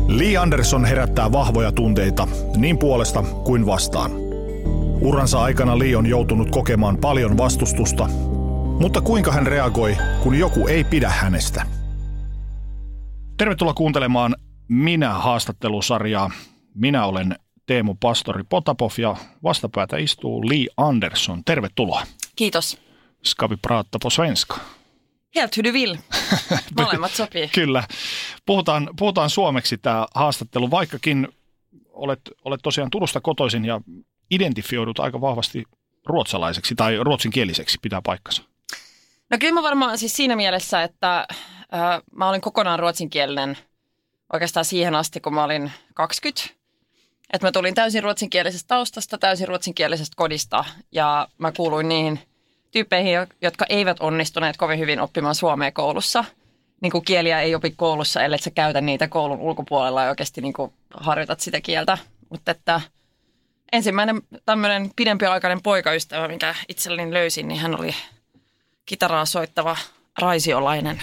Li Andersson herättää vahvoja tunteita niin puolesta kuin vastaan. Uransa aikana Li on joutunut kokemaan paljon vastustusta, mutta kuinka hän reagoi, kun joku ei pidä hänestä? Tervetuloa kuuntelemaan Minä-haastattelusarjaa. Minä olen Teemu Pastori Potapov ja vastapäätä istuu Li Andersson. Tervetuloa. Kiitos. Ska vi prata på svenska? Helt hur du vill. Molemmat sopii. Kyllä. Puhutaan suomeksi tämä haastattelu, vaikkakin olet tosiaan Turusta kotoisin ja identifioidut aika vahvasti ruotsalaiseksi tai ruotsinkieliseksi, pitää paikkansa. No kyllä mä varmaan siis siinä mielessä, että mä olin kokonaan ruotsinkielinen oikeastaan siihen asti, kun mä olin 20. Että mä tulin täysin ruotsinkielisestä taustasta, täysin ruotsinkielisestä kodista ja mä kuuluin niihin tyyppeihin, jotka eivät onnistuneet kovin hyvin oppimaan suomea koulussa. Niin kuin kieliä ei opi koulussa, ellei sä käytä niitä koulun ulkopuolella ja oikeasti niin kuin harjoitat sitä kieltä. Mutta että ensimmäinen tämmöinen pidempiaikainen poikaystävä, minkä itselleni löysin, niin hän oli kitaraa soittava raisiolainen.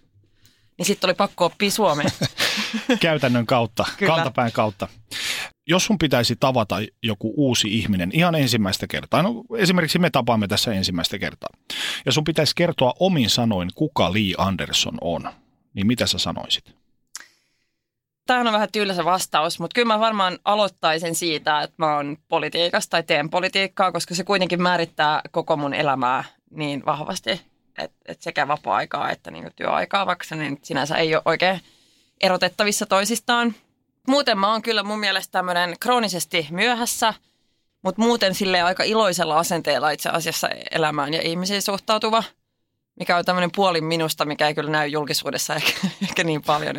Niin sitten oli pakko oppia suomea. Käytännön kautta, Kyllä. kantapään kautta. Jos sun pitäisi tavata joku uusi ihminen ihan ensimmäistä kertaa, no esimerkiksi me tapaamme tässä ensimmäistä kertaa, ja sun pitäisi kertoa omin sanoin, kuka Li Andersson on, niin mitä sä sanoisit? Tämähän on vähän tylsä vastaus, mutta kyllä mä varmaan aloittaisin siitä, että mä oon politiikasta tai teen politiikkaa, koska se kuitenkin määrittää koko mun elämää niin vahvasti, että sekä vapaa-aikaa että niin kuin työaikaa, vaikka se niin sinänsä ei ole oikein erotettavissa toisistaan. Muuten mä oon kyllä mun mielestä tämmöinen kroonisesti myöhässä, mutta muuten silleen aika iloisella asenteella itse asiassa elämään ja ihmisiin suhtautuva, mikä on tämmöinen puoli minusta, mikä ei kyllä näy julkisuudessa ehkä niin paljon,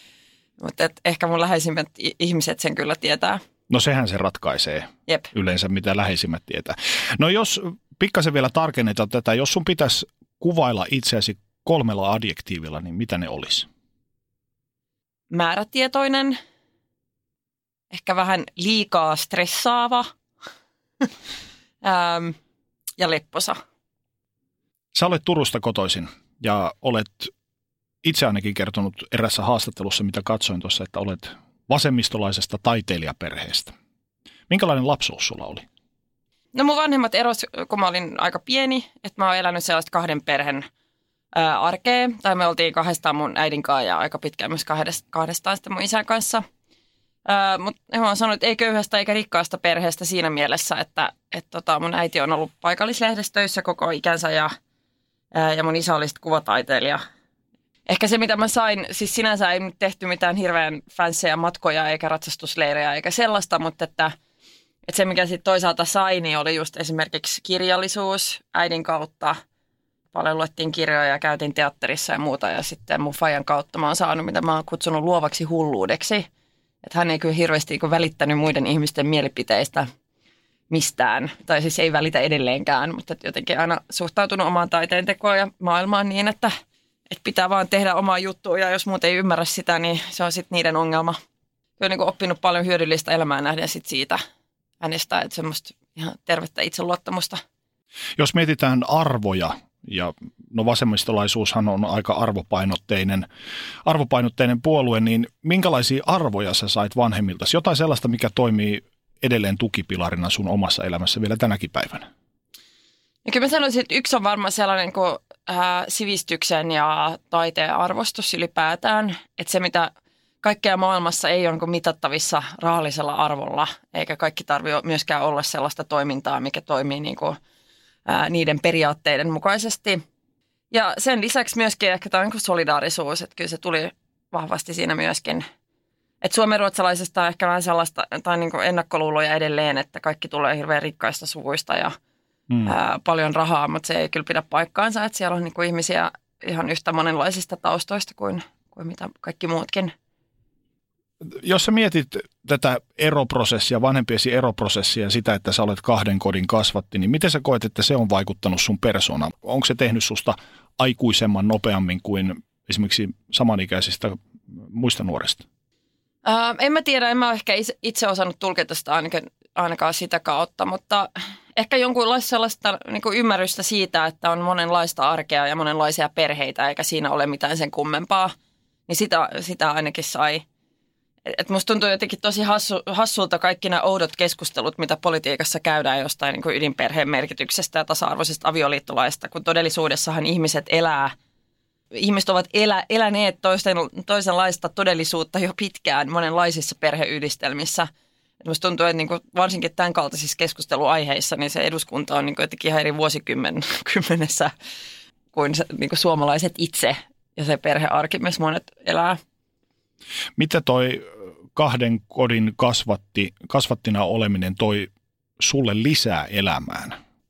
mutta ehkä mun läheisimmät ihmiset sen kyllä tietää. No sehän se ratkaisee. Jep. Yleensä, mitä läheisimmät tietää. No jos pikkasen vielä tarkennetaan tätä, jos sun pitäisi kuvailla itseäsi 3 adjektiivilla, niin mitä ne olisi? Määrätietoinen, ehkä vähän liikaa stressaava ja lepposa. Sä olet Turusta kotoisin ja olet itse ainakin kertonut erässä haastattelussa, mitä katsoin tuossa, että olet vasemmistolaisesta taiteilijaperheestä. Minkälainen lapsuus sulla oli? No mun vanhemmat eros, kun mä olin aika pieni, että mä oon elänyt sellaista 2 perheen arkea. Tai me oltiin 2 mun äidin kanssa ja aika pitkään myös 2 sitten mun isän kanssa. Mutta mä oon sanonut, että ei köyhästä eikä rikkaasta perheestä siinä mielessä, että mun äiti on ollut paikallislehdessä töissä koko ikänsä ja mun isä oli sitten kuvataiteilija. Ehkä se, mitä mä sain, siis sinänsä ei nyt tehty mitään hirveän fancyja matkoja eikä ratsastusleirejä eikä sellaista, mutta että se, mikä sitten toisaalta sai, niin oli just esimerkiksi kirjallisuus äidin kautta. Paljon luettiin kirjoja ja käytiin teatterissa ja muuta ja sitten mun fajan kautta mä oon saanut, mitä mä oon kutsunut luovaksi hulluudeksi. Että hän ei kyllä hirveästi välittänyt muiden ihmisten mielipiteistä mistään, tai siis ei välitä edelleenkään, mutta jotenkin aina suhtautunut omaan taiteentekoon ja maailmaan niin, että pitää vaan tehdä omaa juttua ja jos muut ei ymmärrä sitä, niin se on sitten niiden ongelma. Kyllä niin kuin oppinut paljon hyödyllistä elämää nähden sit siitä hänestä, että semmoista ihan tervettä itseluottamusta. Jos mietitään arvoja, ja no vasemmistolaisuushan on aika arvopainotteinen puolue, niin minkälaisia arvoja sä sait vanhemmiltasi? Jotain sellaista, mikä toimii edelleen tukipilarina sun omassa elämässä vielä tänäkin päivänä? Ja kyllä mä sanoisin, että yksi on varmaan sellainen kuin sivistyksen ja taiteen arvostus ylipäätään. Että se, mitä kaikkea maailmassa ei ole mitattavissa rahallisella arvolla, eikä kaikki tarvitse myöskään olla sellaista toimintaa, mikä toimii niin kuin niiden periaatteiden mukaisesti. Ja sen lisäksi myöskin ehkä tämä on solidaarisuus, että kyllä se tuli vahvasti siinä myöskin. Että suomenruotsalaisesta on ehkä vähän sellaista, tai niin kuin ennakkoluuloja edelleen, että kaikki tulee hirveän rikkaista suvuista ja paljon rahaa, mutta se ei kyllä pidä paikkaansa, että siellä on niin kuin ihmisiä ihan yhtä monenlaisista taustoista kuin mitä kaikki muutkin. Jos sä mietit tätä eroprosessia, vanhempiesi eroprosessia ja sitä, että sä olet 2 kodin kasvatti, niin miten sä koet, että se on vaikuttanut sun persoonaan? Onko se tehnyt susta aikuisemman nopeammin kuin esimerkiksi samanikäisistä muista nuorista? En mä tiedä, en mä ehkä itse osannut tulkita sitä ainakaan sitä kautta, mutta ehkä jonkunlaista sellaista niin kuin ymmärrystä siitä, että on monenlaista arkea ja monenlaisia perheitä, eikä siinä ole mitään sen kummempaa, niin sitä ainakin sai. Et musta tuntuu jotenkin tosi hassulta kaikki nämä oudot keskustelut, mitä politiikassa käydään jostain niin kuin ydinperheen merkityksestä ja tasa-arvoisesta avioliittolaista, kun todellisuudessahan ihmiset ovat eläneet toisenlaista todellisuutta jo pitkään monenlaisissa perheyhdistelmissä. Et musta tuntuu, että niin kuin varsinkin tämän kaltaisissa keskusteluaiheissa niin se eduskunta on niin kuin jotenkin ihan eri vuosikymmenessä kuin se, niin kuin suomalaiset itse ja se perhearki, missä monet elää. Mitä toi 2 kodin kasvattina oleminen toi sulle lisää elämään?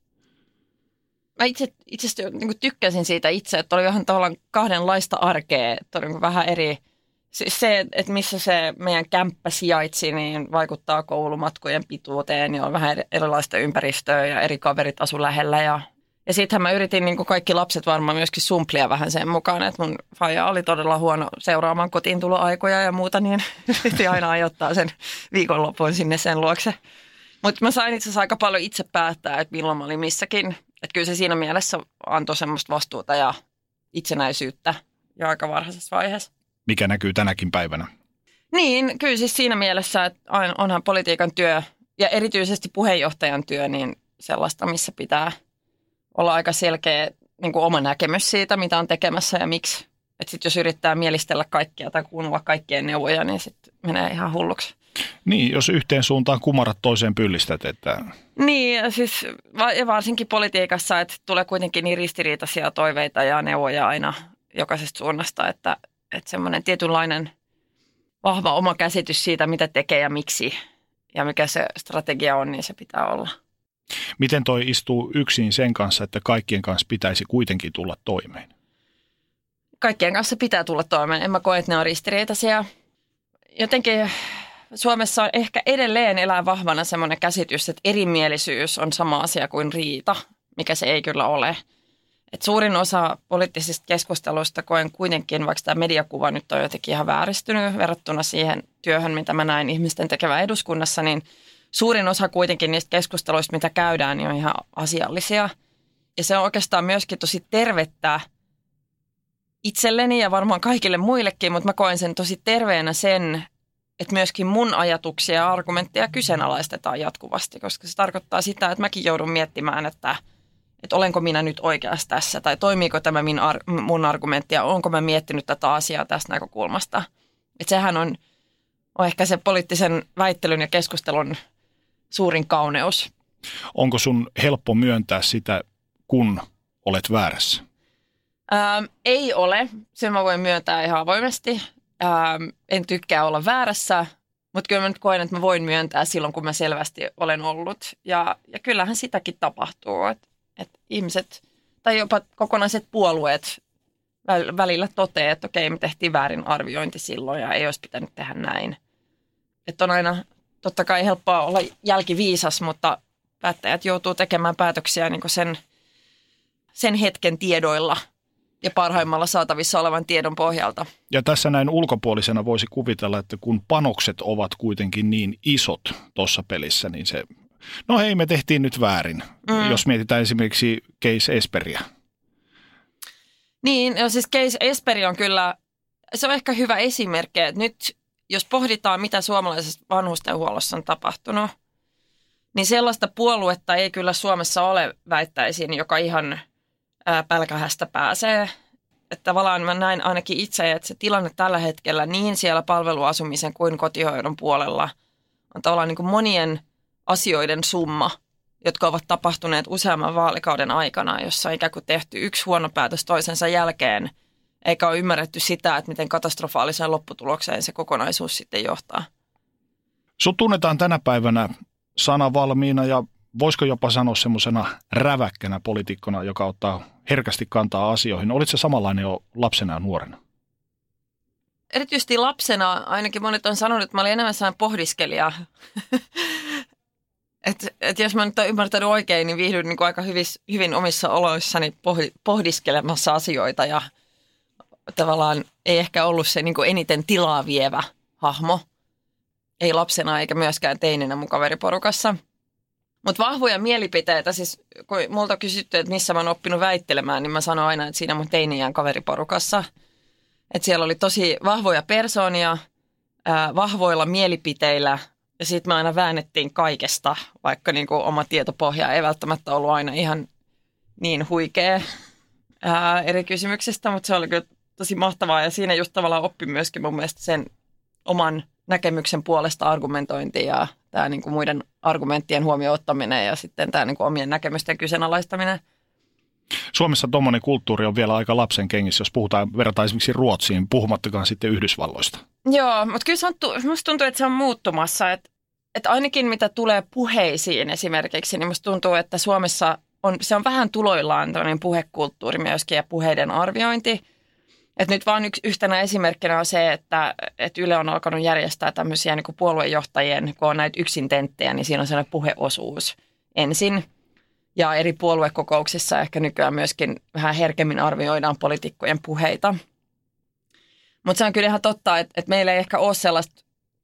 Mä itse asiassa niin tykkäsin siitä itse, että oli vähän tavallaan kahdenlaista arkea, että oli vähän eri. Se, että missä se meidän kämppä sijaitsi, niin vaikuttaa koulumatkojen pituuteen ja on vähän erilaista ympäristöä ja eri kaverit asu lähellä. Ja sittenhän mä yritin, niin kuin kaikki lapset varmaan myöskin sumplia vähän sen mukaan, että mun faija oli todella huono seuraamaan kotiintuloaikoja ja muuta, niin yritin aina ajoittaa sen viikonloppuun sinne sen luokse. Mutta mä sain itse asiassa aika paljon itse päättää, että milloin mä olin missäkin. Että kyllä se siinä mielessä antoi semmoista vastuuta ja itsenäisyyttä jo aika varhaisessa vaiheessa. Mikä näkyy tänäkin päivänä? Niin, kyllä siis siinä mielessä, että onhan politiikan työ ja erityisesti puheenjohtajan työ niin sellaista, missä pitää olla aika selkeä niin kuin oma näkemys siitä, mitä on tekemässä ja miksi. Että sitten jos yrittää mielistellä kaikkia tai kuunnella kaikkien neuvoja, niin sitten menee ihan hulluksi. Niin, jos yhteen suuntaan kumarat toiseen pyllistät, että... Niin, siis varsinkin politiikassa, että tulee kuitenkin niin ristiriitaisia toiveita ja neuvoja aina jokaisesta suunnasta, että semmoinen tietynlainen vahva oma käsitys siitä, mitä tekee ja miksi ja mikä se strategia on, niin se pitää olla. Miten toi istuu yksin sen kanssa, että kaikkien kanssa pitäisi kuitenkin tulla toimeen? Kaikkien kanssa pitää tulla toimeen. En mä koe, että ne on ristiriitaisia. Jotenkin Suomessa on ehkä edelleen elää vahvana semmoinen käsitys, että erimielisyys on sama asia kuin riita, mikä se ei kyllä ole. Et suurin osa poliittisista keskusteluista koen kuitenkin, vaikka tämä mediakuva nyt on jotenkin ihan vääristynyt verrattuna siihen työhön, mitä mä näin ihmisten tekevän eduskunnassa, niin suurin osa kuitenkin niistä keskusteluista, mitä käydään, niin on ihan asiallisia. Ja se on oikeastaan myöskin tosi tervettä itselleni ja varmaan kaikille muillekin, mutta mä koen sen tosi terveenä sen, että myöskin mun ajatuksia ja argumentteja kyseenalaistetaan jatkuvasti, koska se tarkoittaa sitä, että mäkin joudun miettimään, että olenko minä nyt oikeassa tässä, tai toimiiko tämä mun argumentti, ja onko mä miettinyt tätä asiaa tästä näkökulmasta. Että sehän on ehkä se poliittisen väittelyn ja keskustelun suurin kauneus. Onko sun helppo myöntää sitä, kun olet väärässä? Ei ole. Sen mä voin myöntää ihan avoimesti. En tykkää olla väärässä, mutta kyllä mä nyt koen, että mä voin myöntää silloin, kun mä selvästi olen ollut. Ja kyllähän sitäkin tapahtuu, että ihmiset tai jopa kokonaiset puolueet välillä toteaa, että okei, me tehtiin väärin arviointi silloin ja ei olisi pitänyt tehdä näin. Että on aina totta kai helppoa olla jälkiviisas, mutta päättäjät joutuu tekemään päätöksiä niin kuin sen hetken tiedoilla ja parhaimmalla saatavissa olevan tiedon pohjalta. Ja tässä näin ulkopuolisena voisi kuvitella, että kun panokset ovat kuitenkin niin isot tuossa pelissä, niin se, no hei, me tehtiin nyt väärin, jos mietitään esimerkiksi Case Esperiä. Niin, no siis Case Esperi on kyllä, se on ehkä hyvä esimerkki, että nyt jos pohditaan, mitä suomalaisessa vanhustenhuollossa on tapahtunut, niin sellaista puoluetta ei kyllä Suomessa ole, väittäisin, joka ihan pälkähästä pääsee. Että tavallaan mä näin ainakin itse, että se tilanne tällä hetkellä niin siellä palveluasumisen kuin kotihoidon puolella on tavallaan niin kuin monien asioiden summa, jotka ovat tapahtuneet useamman vaalikauden aikana, jossa on ikään kuin tehty yksi huono päätös toisensa jälkeen, eikä ole ymmärretty sitä, että miten katastrofaaliseen lopputulokseen se kokonaisuus sitten johtaa. Sut tunnetaan tänä päivänä sanavalmiina ja voisiko jopa sanoa semmoisena räväkkänä poliitikkona, joka ottaa herkästi kantaa asioihin. Olitko se samanlainen jo lapsena ja nuorena? Erityisesti lapsena ainakin monet on sanonut, että mä olin enemmän sellainen pohdiskelija. Et jos mä nyt olen ymmärtänyt oikein, niin viihdyin niin kuin aika hyvin omissa oloissani pohdiskelemassa asioita ja tavallaan ei ehkä ollut se niin kuin eniten tilaa vievä hahmo. Ei lapsena eikä myöskään teininä mun kaveriporukassa. Mutta vahvoja mielipiteitä, siis kun multa on kysytty, että missä mä oon oppinut väittelemään, niin mä sanon aina, että siinä mun teiniän kaveriporukassa. Että siellä oli tosi vahvoja persoonia, vahvoilla mielipiteillä ja sitten me aina väännettiin kaikesta, vaikka niin kuin oma tietopohja ei välttämättä ollut aina ihan niin huikea eri kysymyksistä, mutta se oli kyllä tosi mahtavaa ja siinä just tavallaan oppi myöskin mun mielestä sen oman näkemyksen puolesta argumentointi ja tämä niin kuin muiden argumenttien huomioon ottaminen ja sitten tämä niin kuin omien näkemysten kyseenalaistaminen. Suomessa tuommoinen kulttuuri on vielä aika lapsen kengissä, jos verrataan esimerkiksi Ruotsiin, puhumattakaan sitten Yhdysvalloista. Joo, mutta kyllä musta tuntuu, että se on muuttumassa. Että ainakin mitä tulee puheisiin esimerkiksi, niin musta tuntuu, että Suomessa se on vähän tuloillaan tämmöinen puhekulttuuri myöskin ja puheiden arviointi. Et nyt vaan yhtenä esimerkkinä on se, että Yle on alkanut järjestää tämmöisiä niin kuin puoluejohtajien, kun on näitä yksintenttejä, niin siinä on sellainen puheosuus ensin. Ja eri puoluekokouksissa ehkä nykyään myöskin vähän herkemmin arvioidaan poliitikkojen puheita. Mutta se on kyllä ihan totta, että meillä ei ehkä ole sellaista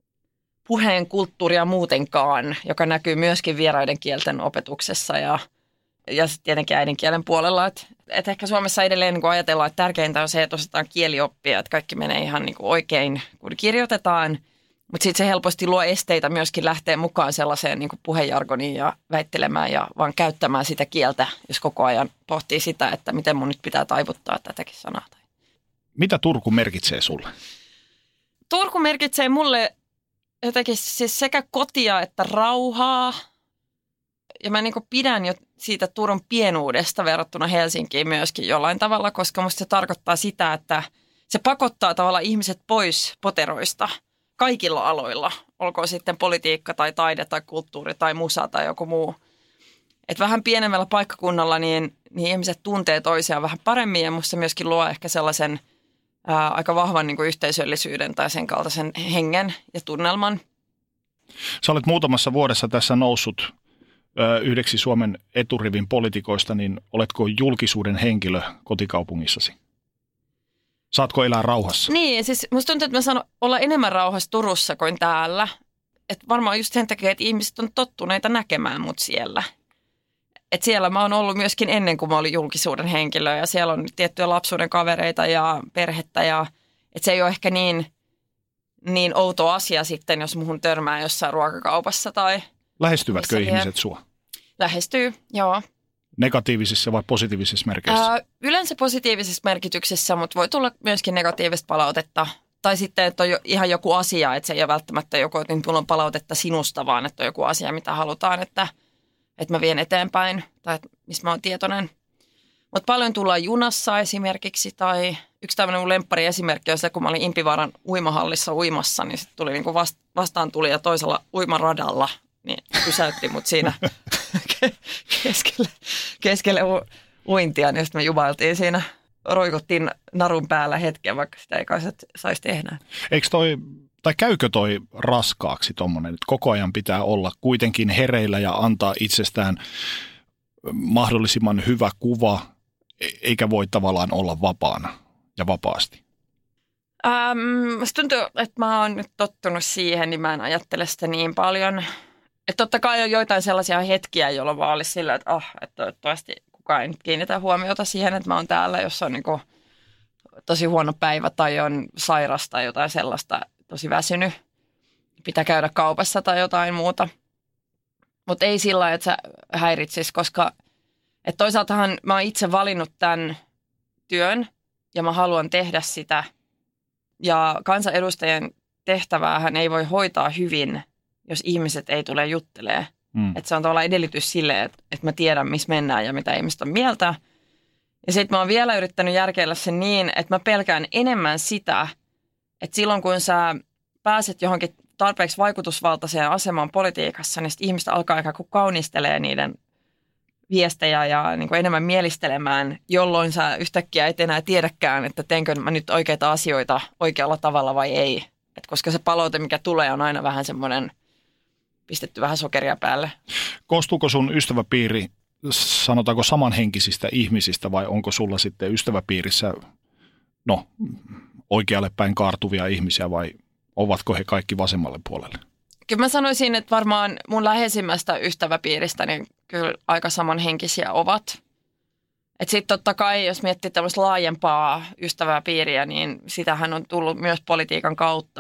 puheen kulttuuria muutenkaan, joka näkyy myöskin vieraiden kielten opetuksessa ja sitten tietenkin äidinkielen puolella. Et ehkä Suomessa edelleen niin ajatellaan, että tärkeintä on se, että osataan kielioppia, että kaikki menee ihan niin oikein, kun kirjoitetaan. Mutta sitten se helposti luo esteitä myöskin lähteä mukaan sellaiseen niin puhejargoniin ja väittelemään ja vaan käyttämään sitä kieltä, jos koko ajan pohtii sitä, että miten mun nyt pitää taivuttaa tätäkin sanaa. Mitä Turku merkitsee sulle? Turku merkitsee mulle jotenkin siis sekä kotia että rauhaa. Ja mä niin kuin pidän jo siitä Turun pienuudesta verrattuna Helsinkiin myöskin jollain tavalla, koska musta se tarkoittaa sitä, että se pakottaa tavallaan ihmiset pois poteroista kaikilla aloilla. Olkoon sitten politiikka tai taide tai kulttuuri tai musa tai joku muu. Et vähän pienemmällä paikkakunnalla niin ihmiset tuntee toisiaan vähän paremmin ja musta myöskin luo ehkä sellaisen aika vahvan niin kuin yhteisöllisyyden tai sen kaltaisen hengen ja tunnelman. Sä olet muutamassa vuodessa tässä noussut yhdeksi Suomen eturivin poliitikoista, niin oletko julkisuuden henkilö kotikaupungissasi? Saatko elää rauhassa? Niin, siis musta tuntuu, että mä saan olla enemmän rauhassa Turussa kuin täällä. Että varmaan just sen takia, että ihmiset on tottuneita näkemään mut siellä. Että siellä mä oon ollut myöskin ennen kuin mä olin julkisuuden henkilö ja siellä on tiettyjä lapsuuden kavereita ja perhettä ja että se ei ole ehkä niin outo asia sitten, jos muhun törmää jossain ruokakaupassa tai... Lähestyvätkö ihmiset sua? Lähestyy, joo. Negatiivisissa vai positiivisissa merkeissä? Yleensä positiivisessa merkityksessä, mutta voi tulla myöskin negatiivista palautetta. Tai sitten, että on ihan joku asia, että se ei ole välttämättä joku, että minulla on palautetta sinusta, vaan että on joku asia, mitä halutaan, että mä vien eteenpäin tai missä mä oon tietoinen. Mutta paljon tullaan junassa esimerkiksi tai yksi tämmöinen mun lemppari esimerkki on se, kun mä olin Impivaaran uimahallissa uimassa, niin sitten tuli niinku vastaan tuli ja toisella uimaradalla, niin pysäytti mut siinä keskelle uintia, niin sitten me jumailtiin siinä, roikuttiin narun päällä hetken, vaikka sitä ei kai saisi tehdä. Käykö toi raskaaksi tommonen, että koko ajan pitää olla kuitenkin hereillä ja antaa itsestään mahdollisimman hyvä kuva, eikä voi tavallaan olla vapaana ja vapaasti? Musta tuntuu, että mä oon nyt tottunut siihen, niin mä en ajattele sitä niin paljon. Että totta kai on joitain sellaisia hetkiä, jolloin vaan olisi sillä, että toivottavasti kukaan ei nyt kiinnitä huomiota siihen, että mä oon täällä, jos on niinku tosi huono päivä tai on sairas tai jotain sellaista, tosi väsynyt. Pitää käydä kaupassa tai jotain muuta. Mutta ei sillä lailla, että sä häiritsis, koska että toisaaltahan mä oon itse valinnut tämän työn ja mä haluan tehdä sitä. Ja kansanedustajien tehtäväähän ei voi hoitaa hyvin, jos ihmiset ei tule juttelee. Että se on tavallaan edellytys sille, että mä tiedän, missä mennään ja mitä ihmiset on mieltä. Ja sitten mä oon vielä yrittänyt järkeillä sen niin, että mä pelkään enemmän sitä, että silloin kun sä pääset johonkin tarpeeksi vaikutusvaltaiseen asemaan politiikassa, niin sitten ihmiset alkaa ikään kuin kaunistelee niiden viestejä ja niin kuin enemmän mielistelemään, jolloin sä yhtäkkiä et enää tiedäkään, että teenkö mä nyt oikeita asioita oikealla tavalla vai ei. Et koska se palaute, mikä tulee, on aina vähän semmoinen pistetty vähän sokeria päälle. Koostuuko sun ystäväpiiri, sanotaanko samanhenkisistä ihmisistä vai onko sulla sitten ystäväpiirissä oikealle päin kaartuvia ihmisiä vai ovatko he kaikki vasemmalle puolelle? Kyllä mä sanoisin, että varmaan mun läheisimmästä ystäväpiiristä niin kyllä aika samanhenkisiä ovat. Että sitten totta kai, jos miettii tämmöistä laajempaa ystäväpiiriä, niin sitähän on tullut myös politiikan kautta.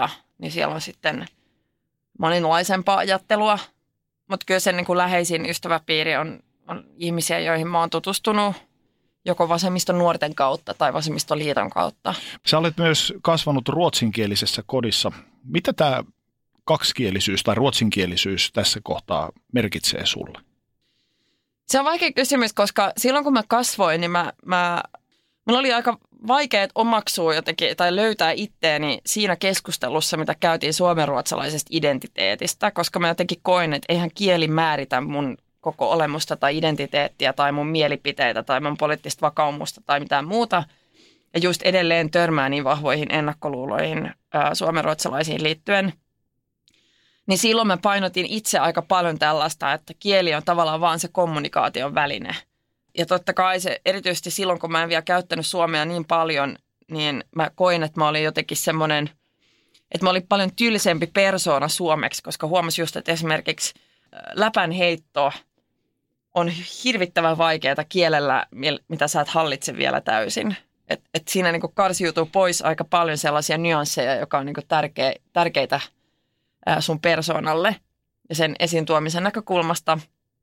niin siellä on sitten monenlaisempaa ajattelua. Mutta kyllä se niin kuin läheisin ystäväpiiri on ihmisiä, joihin mä oon tutustunut joko vasemmiston nuorten kautta tai vasemmistoliiton kautta. Sä olet myös kasvanut ruotsinkielisessä kodissa. Mitä tämä kaksikielisyys tai ruotsinkielisyys tässä kohtaa merkitsee sulle? Se on vaikea kysymys, koska silloin kun mä kasvoin, niin mulla oli aika vaikea omaksua jotenkin tai löytää itteeni siinä keskustelussa, mitä käytiin suomenruotsalaisesta identiteetistä, koska mä jotenkin koin, että eihän kieli määritä mun koko olemusta tai identiteettiä tai mun mielipiteitä tai mun poliittista vakaumusta tai mitään muuta. Ja just edelleen törmää niin vahvoihin ennakkoluuloihin suomenruotsalaisiin liittyen. Niin silloin mä painotin itse aika paljon tällaista, että kieli on tavallaan vaan se kommunikaation väline. Ja totta kai se, erityisesti silloin, kun mä en vielä käyttänyt suomea niin paljon, niin mä koin, että mä olin jotenkin semmoinen, että mä olin paljon tylsempi persoona suomeksi, koska huomasin just, että esimerkiksi läpänheitto on hirvittävän vaikeaa kielellä, mitä sä et hallitse vielä täysin. Et siinä niinku karsiutuu pois aika paljon sellaisia nyansseja, joka on niinku tärkeitä sun persoonalle ja sen esiin tuomisen näkökulmasta.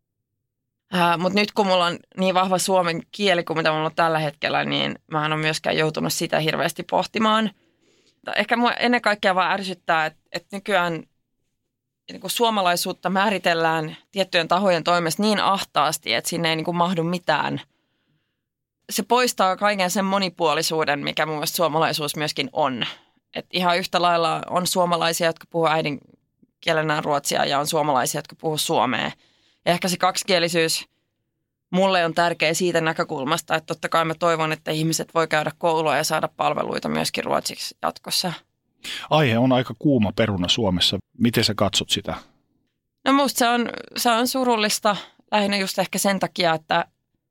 Mutta nyt kun mulla on niin vahva suomen kieli kuin mitä mulla on tällä hetkellä, niin mä en ole myöskään joutunut sitä hirveästi pohtimaan. Ehkä mua ennen kaikkea vaan ärsyttää, että nykyään niin kuin suomalaisuutta määritellään tiettyjen tahojen toimesta niin ahtaasti, että sinne ei niin kuin mahdu mitään. Se poistaa kaiken sen monipuolisuuden, mikä mun mielestä suomalaisuus myöskin on. Et ihan yhtä lailla on suomalaisia, jotka puhuu äidinkielenään ruotsia ja on suomalaisia, jotka puhuu suomea. Ja ehkä se kaksikielisyys mulle on tärkeä siitä näkökulmasta, että totta kai mä toivon, että ihmiset voi käydä koulua ja saada palveluita myöskin ruotsiksi jatkossa. Aihe on aika kuuma peruna Suomessa. Miten sä katsot sitä? No musta se on surullista lähinnä just ehkä sen takia, että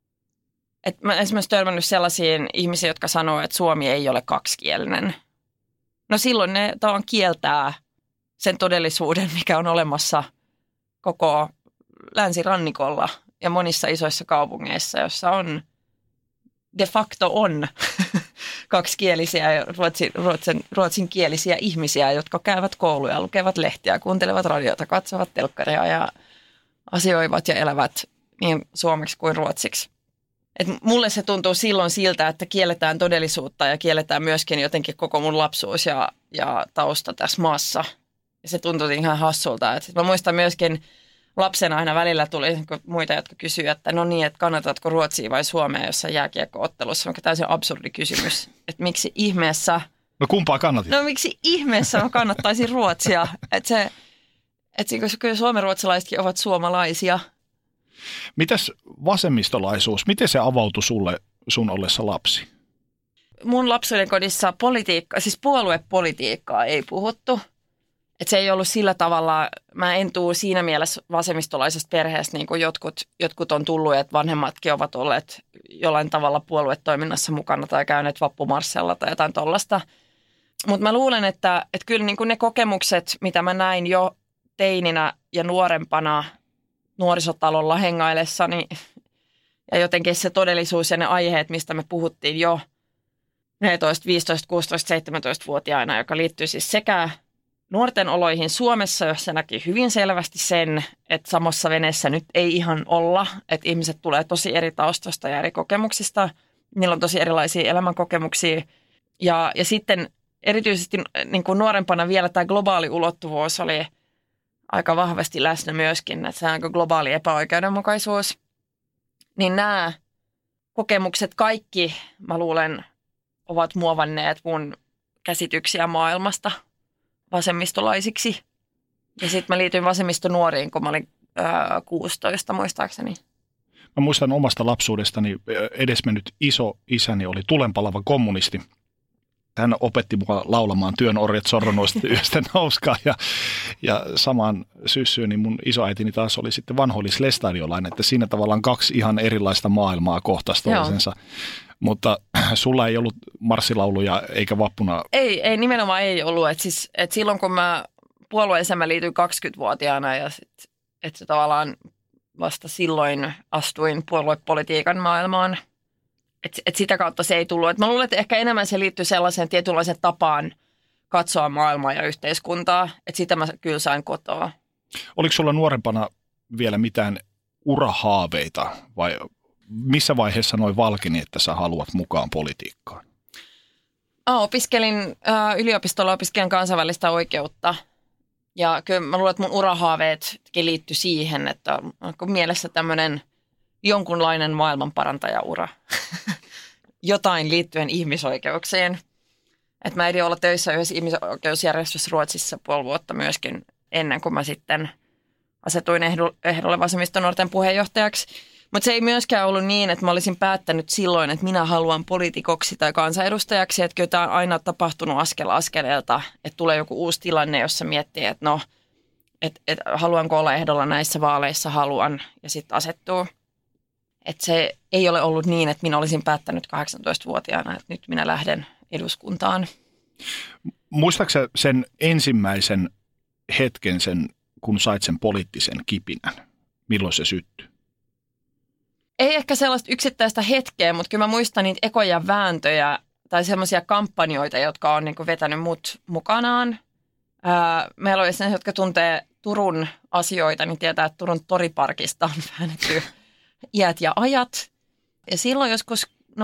mä esimerkiksi törmännyt sellaisiin ihmisiin, jotka sanoo, että suomi ei ole kaksikielinen. No silloin ne tavallaan kieltää sen todellisuuden, mikä on olemassa koko länsirannikolla ja monissa isoissa kaupungeissa, jossa on de facto on kaksikielisiä ja ruotsinkielisiä ihmisiä, jotka käyvät kouluja, lukevat lehtiä, kuuntelevat radiota, katsovat telkkaria ja asioivat ja elävät niin suomeksi kuin ruotsiksi. Et mulle se tuntuu silloin siltä, että kielletään todellisuutta ja kielletään myöskin jotenkin koko mun lapsuus ja tausta tässä maassa. Ja se tuntui ihan hassulta. Et mä muistan myöskin lapsena aina välillä tuli muita, jotka kysyivät, että no niin, että kannatatko Ruotsia vai Suomea jossain jääkiekko-ottelussa. On täysin absurdi kysymys, että miksi ihmeessä... No kumpaa kannatit? No miksi ihmeessä mä kannattaisin Ruotsia? Että kyllä suomenruotsalaisetkin ovat suomalaisia. Mitäs vasemmistolaisuus, miten se avautui sulle sun ollessa lapsi? Mun lapsuuden kodissa puoluepolitiikkaa ei puhuttu. Että se ei ollut sillä tavalla, mä en tule siinä mielessä vasemmistolaisesta perheestä, niin kuin jotkut on tullut, että vanhemmatkin ovat olleet jollain tavalla puoluetoiminnassa mukana tai käyneet vappumarssella tai jotain tollaista. Mutta mä luulen, että kyllä niin kuin ne kokemukset, mitä mä näin jo teininä ja nuorempana nuorisotalolla hengaillessani ja jotenkin se todellisuus ja ne aiheet, mistä me puhuttiin jo 14, 15, 16, 17-vuotiaana, joka liittyy siis sekä nuorten oloihin Suomessa, jossa näki hyvin selvästi sen, että samassa veneessä nyt ei ihan olla, että ihmiset tulee tosi eri taustoista ja eri kokemuksista. Niillä on tosi erilaisia elämänkokemuksia. Ja sitten erityisesti niin kuin nuorempana vielä tämä globaali ulottuvuus oli aika vahvasti läsnä myöskin, että se on globaali epäoikeudenmukaisuus. Niin nämä kokemukset kaikki, mä luulen, ovat muovanneet mun käsityksiä maailmasta vasemmistolaisiksi. Ja sitten mä liityin vasemmistonuoriin, kun mä olin 16 muistaakseni. Mä muistan omasta lapsuudestani edesmennyt iso-isäni oli tulenpalava kommunisti. Hän opetti mua laulamaan Työn orjat sorronuista yöstä nouskaa ja samaan syssyyn niin mun isoäitini taas oli sitten vanhoillislestadiolainen, että siinä tavallaan kaksi ihan erilaista maailmaa kohtasi toisensa. Mutta sulla ei ollut marssilauluja eikä vappuna? Ei nimenomaan ei ollut. Et silloin kun mä puolueeseen mä liityin 20-vuotiaana ja että tavallaan vasta silloin astuin puoluepolitiikan maailmaan. Et sitä kautta se ei tullut. Et mä luulen, että ehkä enemmän se liittyy sellaiseen tietynlaiseen tapaan katsoa maailmaa ja yhteiskuntaa. Että sitä mä kyllä sain kotoa. Oliko sulla nuorempana vielä mitään urahaaveita vai missä vaiheessa noi valkeni, että sä haluat mukaan politiikkaan? Opiskelin yliopistolla kansainvälistä oikeutta. Ja kyllä mä luulen, että mun urahaaveetkin liittyi siihen, että onko mielessä tämmöinen jonkunlainen maailmanparantajaura. Jotain liittyen ihmisoikeuksiin. Että mä ehdin olla töissä yhdessä ihmisoikeusjärjestössä Ruotsissa 5 vuotta myöskin ennen kuin mä sitten asetuin ehdolle vasemmistonuorten puheenjohtajaksi. Mutta se ei myöskään ollut niin, että mä olisin päättänyt silloin, että minä haluan poliitikoksi tai kansanedustajaksi. Että kyllä tämä on aina tapahtunut askel askeleelta, että tulee joku uusi tilanne, jossa miettii, että no, että haluanko olla ehdolla näissä vaaleissa, haluan ja sitten asettuu. Että se ei ole ollut niin, että minä olisin päättänyt 18-vuotiaana, että nyt minä lähden eduskuntaan. Muistaaksä sen ensimmäisen hetken, kun sait sen poliittisen kipinän? Milloin se syttyi? Ei ehkä sellaista yksittäistä hetkeä, mutta kyllä mä muistan niitä ekoja vääntöjä tai semmoisia kampanjoita, jotka on niinku vetänyt mut mukanaan. Meillä oli sellaisia, jotka tuntee Turun asioita, niin tietää, että Turun toriparkista on väännetty iät ja ajat. Ja silloin joskus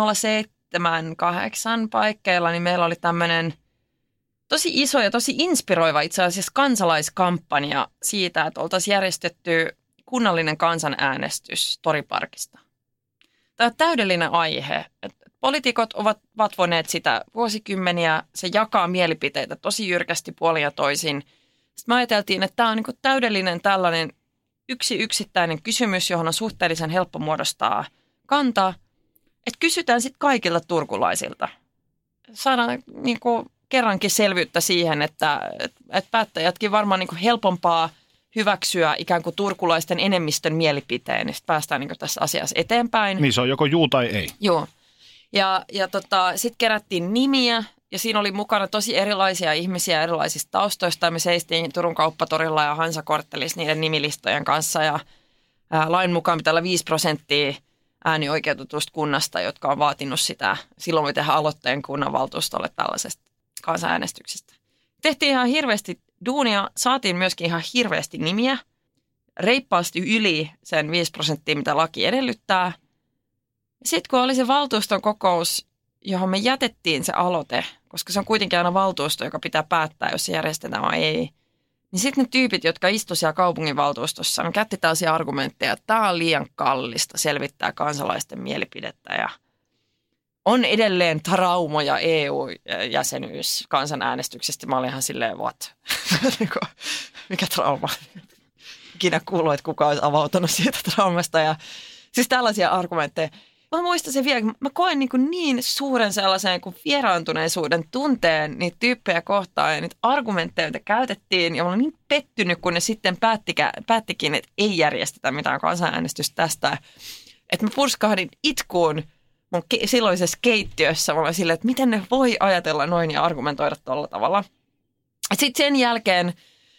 07-8 paikkeilla, niin meillä oli tämmöinen tosi iso ja tosi inspiroiva itse asiassa kansalaiskampanja siitä, että oltaisiin järjestetty kunnallinen kansanäänestys toriparkista. Tämä on täydellinen aihe. Poliitikot ovat vatvoneet sitä vuosikymmeniä, se jakaa mielipiteitä tosi jyrkästi puolin ja toisin. Sitten me ajateltiin, että tämä on niin kuin täydellinen tällainen yksittäinen kysymys, johon on suhteellisen helppo muodostaa kantaa. Että kysytään sitten kaikilta turkulaisilta. Saadaan niin kuin kerrankin selvyyttä siihen, että päättäjätkin varmaan niin kuin helpompaa hyväksyä ikään kuin turkulaisten enemmistön mielipiteen, niin sitten päästään niin kuin tässä asiassa eteenpäin. Niin se on joko juu tai ei. Joo. Ja sitten kerättiin nimiä ja siinä oli mukana tosi erilaisia ihmisiä erilaisista taustoista. Me seistiin Turun kauppatorilla ja Hansakorttelissa niiden nimilistojen kanssa ja lain mukaan pitää olla 5% äänioikeutetusta kunnasta, jotka on vaatinut sitä. Silloin me tehdään aloitteen kunnanvaltuustolle tällaisesta kansanäänestyksestä. Tehtiin ihan hirveästi duunia, saatiin myöskin ihan hirveästi nimiä, reippaasti yli sen 5%, mitä laki edellyttää. Sitten kun oli se valtuuston kokous, johon me jätettiin se aloite, koska se on kuitenkin aina valtuusto, joka pitää päättää, jos se järjestetään vai ei, niin sitten ne tyypit, jotka istuivat siellä kaupunginvaltuustossa, ne käytti tällaisia argumentteja, että tämä on liian kallista selvittää kansalaisten mielipidettä ja on edelleen traumoja EU-jäsenyys kansanäänestyksestä. Mä olin ihan silleen, what? Mikä trauma? Ikinä kuuluu, että kukaan olisi avautunut siitä traumasta. Ja siis tällaisia argumentteja. Mä muistan sen vielä, mä koen niin suuren sellaisen kuin vieraantuneisuuden tunteen niitä tyyppejä kohtaan ja niitä argumentteja, joita käytettiin. Ja mä olin niin pettynyt, kun ne sitten päättikin, että ei järjestetä mitään kansanäänestystä tästä. Että mä purskahdin itkuun mun silloisessa keittiössä. Mä olin silleen, että miten ne voi ajatella noin ja argumentoida tuolla tavalla. Sitten sen jälkeen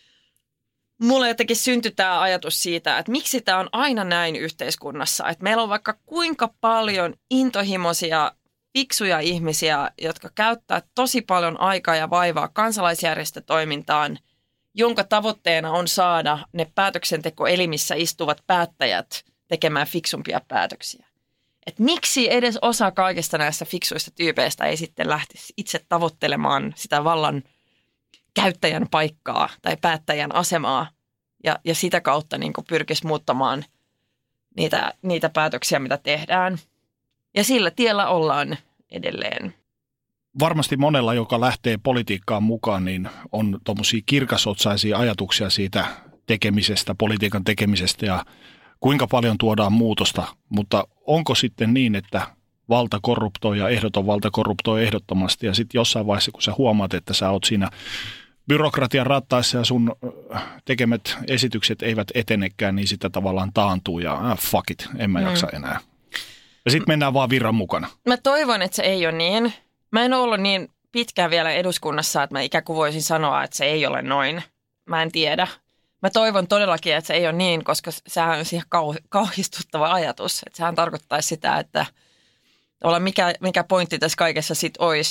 mulle jotenkin syntyi tämä ajatus siitä, että miksi tämä on aina näin yhteiskunnassa. Että meillä on vaikka kuinka paljon intohimoisia, fiksuja ihmisiä, jotka käyttää tosi paljon aikaa ja vaivaa kansalaisjärjestötoimintaan, jonka tavoitteena on saada ne päätöksentekoelimissä istuvat päättäjät tekemään fiksumpia päätöksiä. Että miksi edes osa kaikista näistä fiksuista tyypeistä ei sitten lähtisi itse tavoittelemaan sitä vallan käyttäjän paikkaa tai päättäjän asemaa ja sitä kautta niin kuin pyrkisi muuttamaan niitä päätöksiä, mitä tehdään. Ja sillä tiellä ollaan edelleen. Varmasti monella, joka lähtee politiikkaan mukaan, niin on tuommoisia kirkasotsaisia ajatuksia siitä tekemisestä, politiikan tekemisestä ja kuinka paljon tuodaan muutosta. Mutta onko sitten niin, että valta korruptoi ja ehdoton valta korruptoi ehdottomasti ja sitten jossain vaiheessa, kun sä huomaat, että sä oot siinä byrokratian rattaissa ja sun tekemät esitykset eivät etenekään, niin sitä tavallaan taantuu ja fuck it, en mä jaksa enää. Ja sitten mennään vaan virran mukana. Mä toivon, että se ei ole niin. Mä en ollut niin pitkään vielä eduskunnassa, että mä ikään kuin voisin sanoa, että se ei ole noin. Mä en tiedä. Mä toivon todellakin, että se ei ole niin, koska sehän on siihen kauhistuttava ajatus. Että sehän tarkoittaisi sitä, että mikä pointti tässä kaikessa sitten olisi,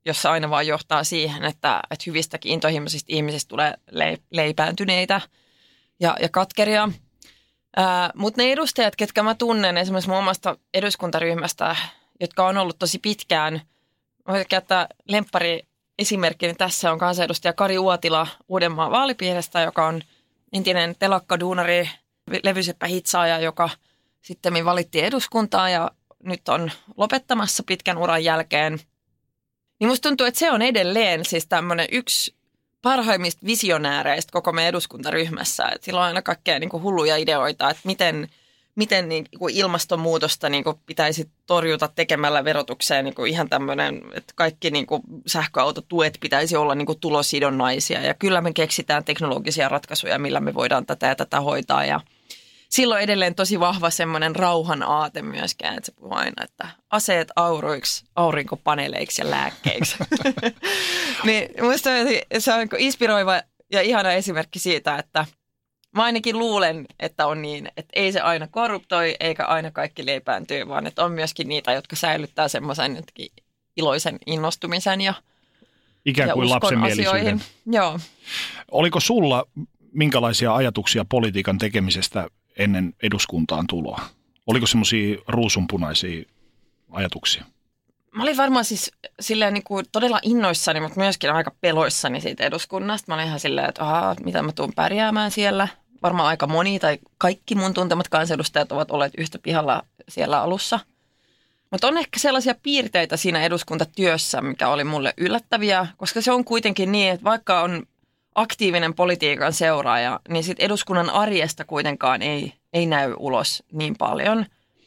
jossa aina vaan johtaa siihen, että hyvistäkin intohimoisista ihmisistä tulee leipääntyneitä ja katkeria. Mutta ne edustajat, ketkä mä tunnen esimerkiksi mun omasta eduskuntaryhmästä, jotka on ollut tosi pitkään, voin käyttää lemppari esimerkkini tässä on kansanedustaja Kari Uotila Uudenmaan vaalipiiristä, joka on entinen telakkaduunari, levyseppä-hitsaaja, joka sitten valittiin eduskuntaan ja nyt on lopettamassa pitkän uran jälkeen. Niin musta tuntuu, että se on edelleen siis tämmöinen yksi parhaimmista visionääreistä koko meidän eduskuntaryhmässä. Et sillä on aina kaikkea niin kuin hulluja ideoita, että miten niin kuin ilmastonmuutosta niin kuin pitäisi torjuta tekemällä verotukseen niin kuin ihan tämmöinen, että kaikki niin kuin sähköautotuet pitäisi olla niin kuin tulosidonnaisia. Ja kyllä me keksitään teknologisia ratkaisuja, millä me voidaan tätä ja tätä hoitaa. Ja silloin edelleen tosi vahva semmoinen rauhan aate myöskään, että se puhuu aina, että aseet auroiksi, aurinkopaneeleiksi ja lääkkeiksi. Niin musta se on inspiroiva ja ihana esimerkki siitä, että mä ainakin luulen, että on niin, että ei se aina korruptoi eikä aina kaikki leipääntyy, vaan että on myöskin niitä, jotka säilyttää semmoisen iloisen innostumisen ja ikään kuin lapsenmielisyyden. Joo. Oliko sulla minkälaisia ajatuksia politiikan tekemisestä ennen eduskuntaan tuloa? Oliko semmoisia ruusunpunaisia ajatuksia? Mä olin varmaan siis silleen niin kuin todella innoissani, mutta myöskin aika peloissani siitä eduskunnasta. Mä olin ihan silleen, että mitä mä tuun pärjäämään siellä. Varmaan aika moni tai kaikki mun tuntemat kansanedustajat ovat olleet yhtä pihalla siellä alussa. Mutta on ehkä sellaisia piirteitä siinä eduskuntatyössä, mikä oli mulle yllättäviä, koska se on kuitenkin niin, että vaikka on aktiivinen politiikan seuraaja, niin sit eduskunnan arjesta kuitenkaan ei näy ulos niin paljon.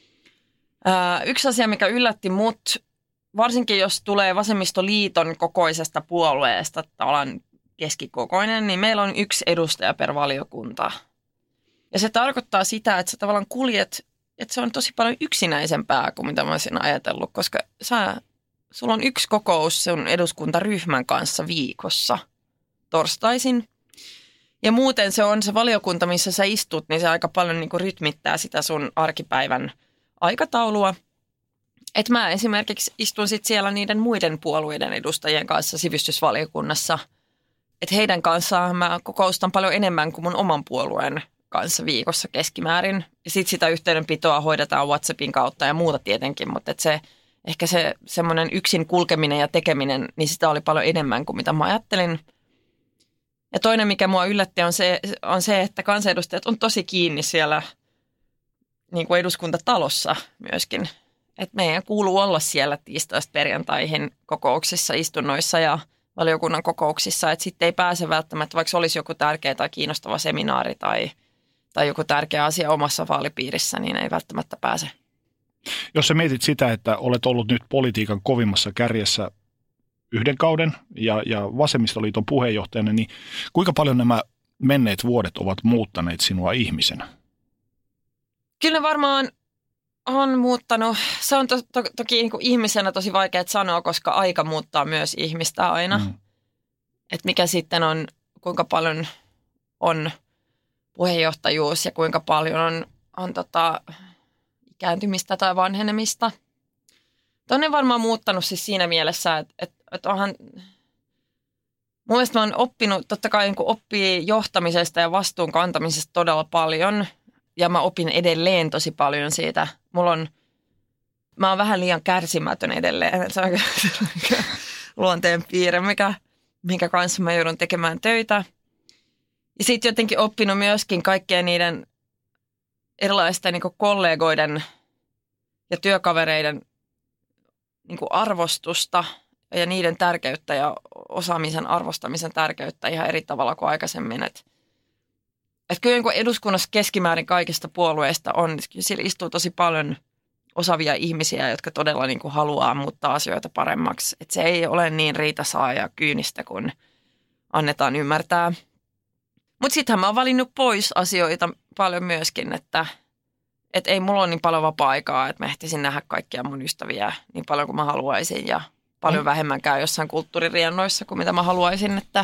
Yksi asia, mikä yllätti mut, varsinkin jos tulee Vasemmistoliiton kokoisesta puolueesta, tavallaan keskikokoinen, niin meillä on 1 edustaja per valiokunta. Ja se tarkoittaa sitä, että sä tavallaan kuljet, että se on tosi paljon yksinäisempää kuin mitä mä olisin ajatellut, koska sulla on 1 kokous sun eduskuntaryhmän kanssa viikossa torstaisin. Ja muuten se on se valiokunta, missä sä istut, niin se aika paljon niin kuin rytmittää sitä sun arkipäivän aikataulua. Että mä esimerkiksi istun sitten siellä niiden muiden puolueiden edustajien kanssa sivistysvaliokunnassa. Että heidän kanssaan mä kokoustan paljon enemmän kuin mun oman puolueen kanssa viikossa keskimäärin. Ja sitten sitä yhteydenpitoa hoidetaan WhatsAppin kautta ja muuta tietenkin, mutta ehkä se semmoinen yksin kulkeminen ja tekeminen, niin sitä oli paljon enemmän kuin mitä mä ajattelin. Ja toinen, mikä mua yllätti, on se, että kansanedustajat on tosi kiinni siellä niin kuin eduskuntatalossa myöskin. Että meidän kuuluu olla siellä tiistaista perjantaihin kokouksissa, istunnoissa ja valiokunnan kokouksissa. Että sitten ei pääse välttämättä, vaikka olisi joku tärkeä tai kiinnostava seminaari tai joku tärkeä asia omassa vaalipiirissä, niin ei välttämättä pääse. Jos sä mietit sitä, että olet ollut nyt politiikan kovimmassa kärjessä 1 kauden ja Vasemmistoliiton puheenjohtajana, niin kuinka paljon nämä menneet vuodet ovat muuttaneet sinua ihmisenä? Kyllä varmaan on muuttanut. Se on toki niin kuin ihmisenä tosi vaikea sanoa, koska aika muuttaa myös ihmistä aina. Että mikä sitten on, kuinka paljon on puheenjohtajuus ja kuinka paljon on ikääntymistä tai vanhenemista. On varmaan muuttanut siis siinä mielessä, että onhan, mun mielestä mä oon oppinut, totta kai niin oppii johtamisesta ja vastuun kantamisesta todella paljon. Ja mä opin edelleen tosi paljon siitä. Mä oon vähän liian kärsimätön edelleen. Se on luonteen piirre, minkä kanssa mä joudun tekemään töitä. Ja sitten jotenkin oppinut myöskin kaikkien niiden erilaisten niin kuin kollegoiden ja työkavereiden niin kuin arvostusta ja niiden tärkeyttä ja osaamisen arvostamisen tärkeyttä ihan eri tavalla kuin aikaisemmin. Että kyllä niin kuin eduskunnassa keskimäärin kaikista puolueista on, siellä istuu tosi paljon osaavia ihmisiä, jotka todella niin kuin haluaa muuttaa asioita paremmaksi. Että se ei ole niin riitasaa ja kyynistä kuin annetaan ymmärtää. Mutta sittenhän mä oon valinnut pois asioita paljon myöskin, että ei mulla ole niin paljon vapaa-aikaa, että mä ehtisin nähdä kaikkia mun ystäviä niin paljon kuin mä haluaisin ja paljon vähemmän käy jossain kulttuuririennoissa kuin mitä mä haluaisin, että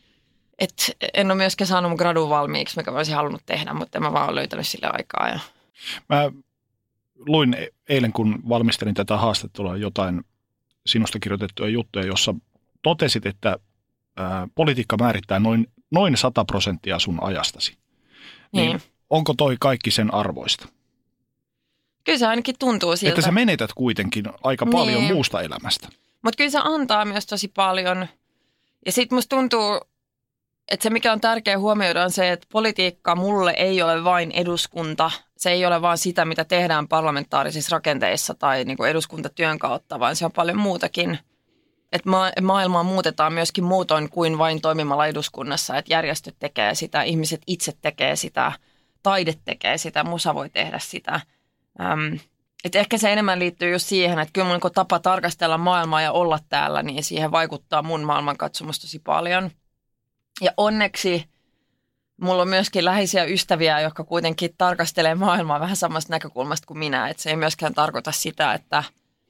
en ole myöskään saanut mun gradun valmiiksi, mikä mä olisin halunnut tehdä, mutta en mä vaan ole löytänyt sille aikaa. Ja mä luin eilen, kun valmistelin tätä haastattelua, jotain sinusta kirjoitettuja juttuja, jossa totesit, että politiikka määrittää noin 100% sun ajastasi. Niin onko toi kaikki sen arvoista? Kyllä se ainakin tuntuu siltä. Että sä menetät kuitenkin aika paljon muusta elämästä. Mutta kyllä se antaa myös tosi paljon. Ja sitten musta tuntuu, että se mikä on tärkeää huomioida on se, että politiikka mulle ei ole vain eduskunta. Se ei ole vain sitä, mitä tehdään parlamentaarisissa rakenteissa tai niin kuin eduskuntatyön kautta, vaan se on paljon muutakin. Että maailmaa muutetaan myöskin muutoin kuin vain toimimalla eduskunnassa. Että järjestöt tekee sitä, ihmiset itse tekee sitä, taide tekee sitä, musa voi tehdä sitä. Että ehkä se enemmän liittyy just siihen, että kyllä mun niin tapa tarkastella maailmaa ja olla täällä, niin siihen vaikuttaa mun maailmankatsomus tosi paljon. Ja onneksi mulla on myöskin läheisiä ystäviä, jotka kuitenkin tarkastelee maailmaa vähän samasta näkökulmasta kuin minä. Että se ei myöskään tarkoita sitä, että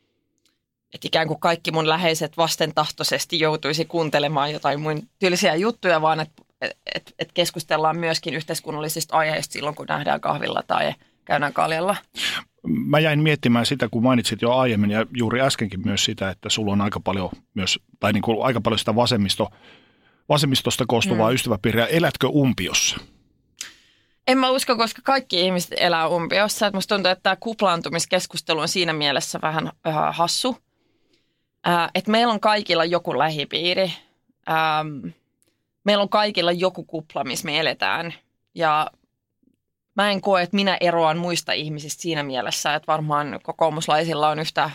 ikään kuin kaikki mun läheiset vastentahtoisesti joutuisi kuuntelemaan jotain mun tylsiä juttuja, vaan että keskustellaan myöskin yhteiskunnallisista aiheista silloin, kun nähdään kahvilla tai käydään kaljalla. Mä jäin miettimään sitä, kun mainitsit jo aiemmin ja juuri äskenkin myös sitä, että sulla on aika paljon myös, tai niin kuin aika paljon sitä vasemmistosta koostuvaa ystäväpiiriä. Elätkö umpiossa? En mä usko, koska kaikki ihmiset elää umpiossa. Et musta tuntuu, että tämä kuplaantumiskeskustelu on siinä mielessä vähän hassu. Että meillä on kaikilla joku lähipiiri. Meillä on kaikilla joku kupla, missä me eletään. Ja mä en koe, että minä eroan muista ihmisistä siinä mielessä, että varmaan kokoomuslaisilla on yhtä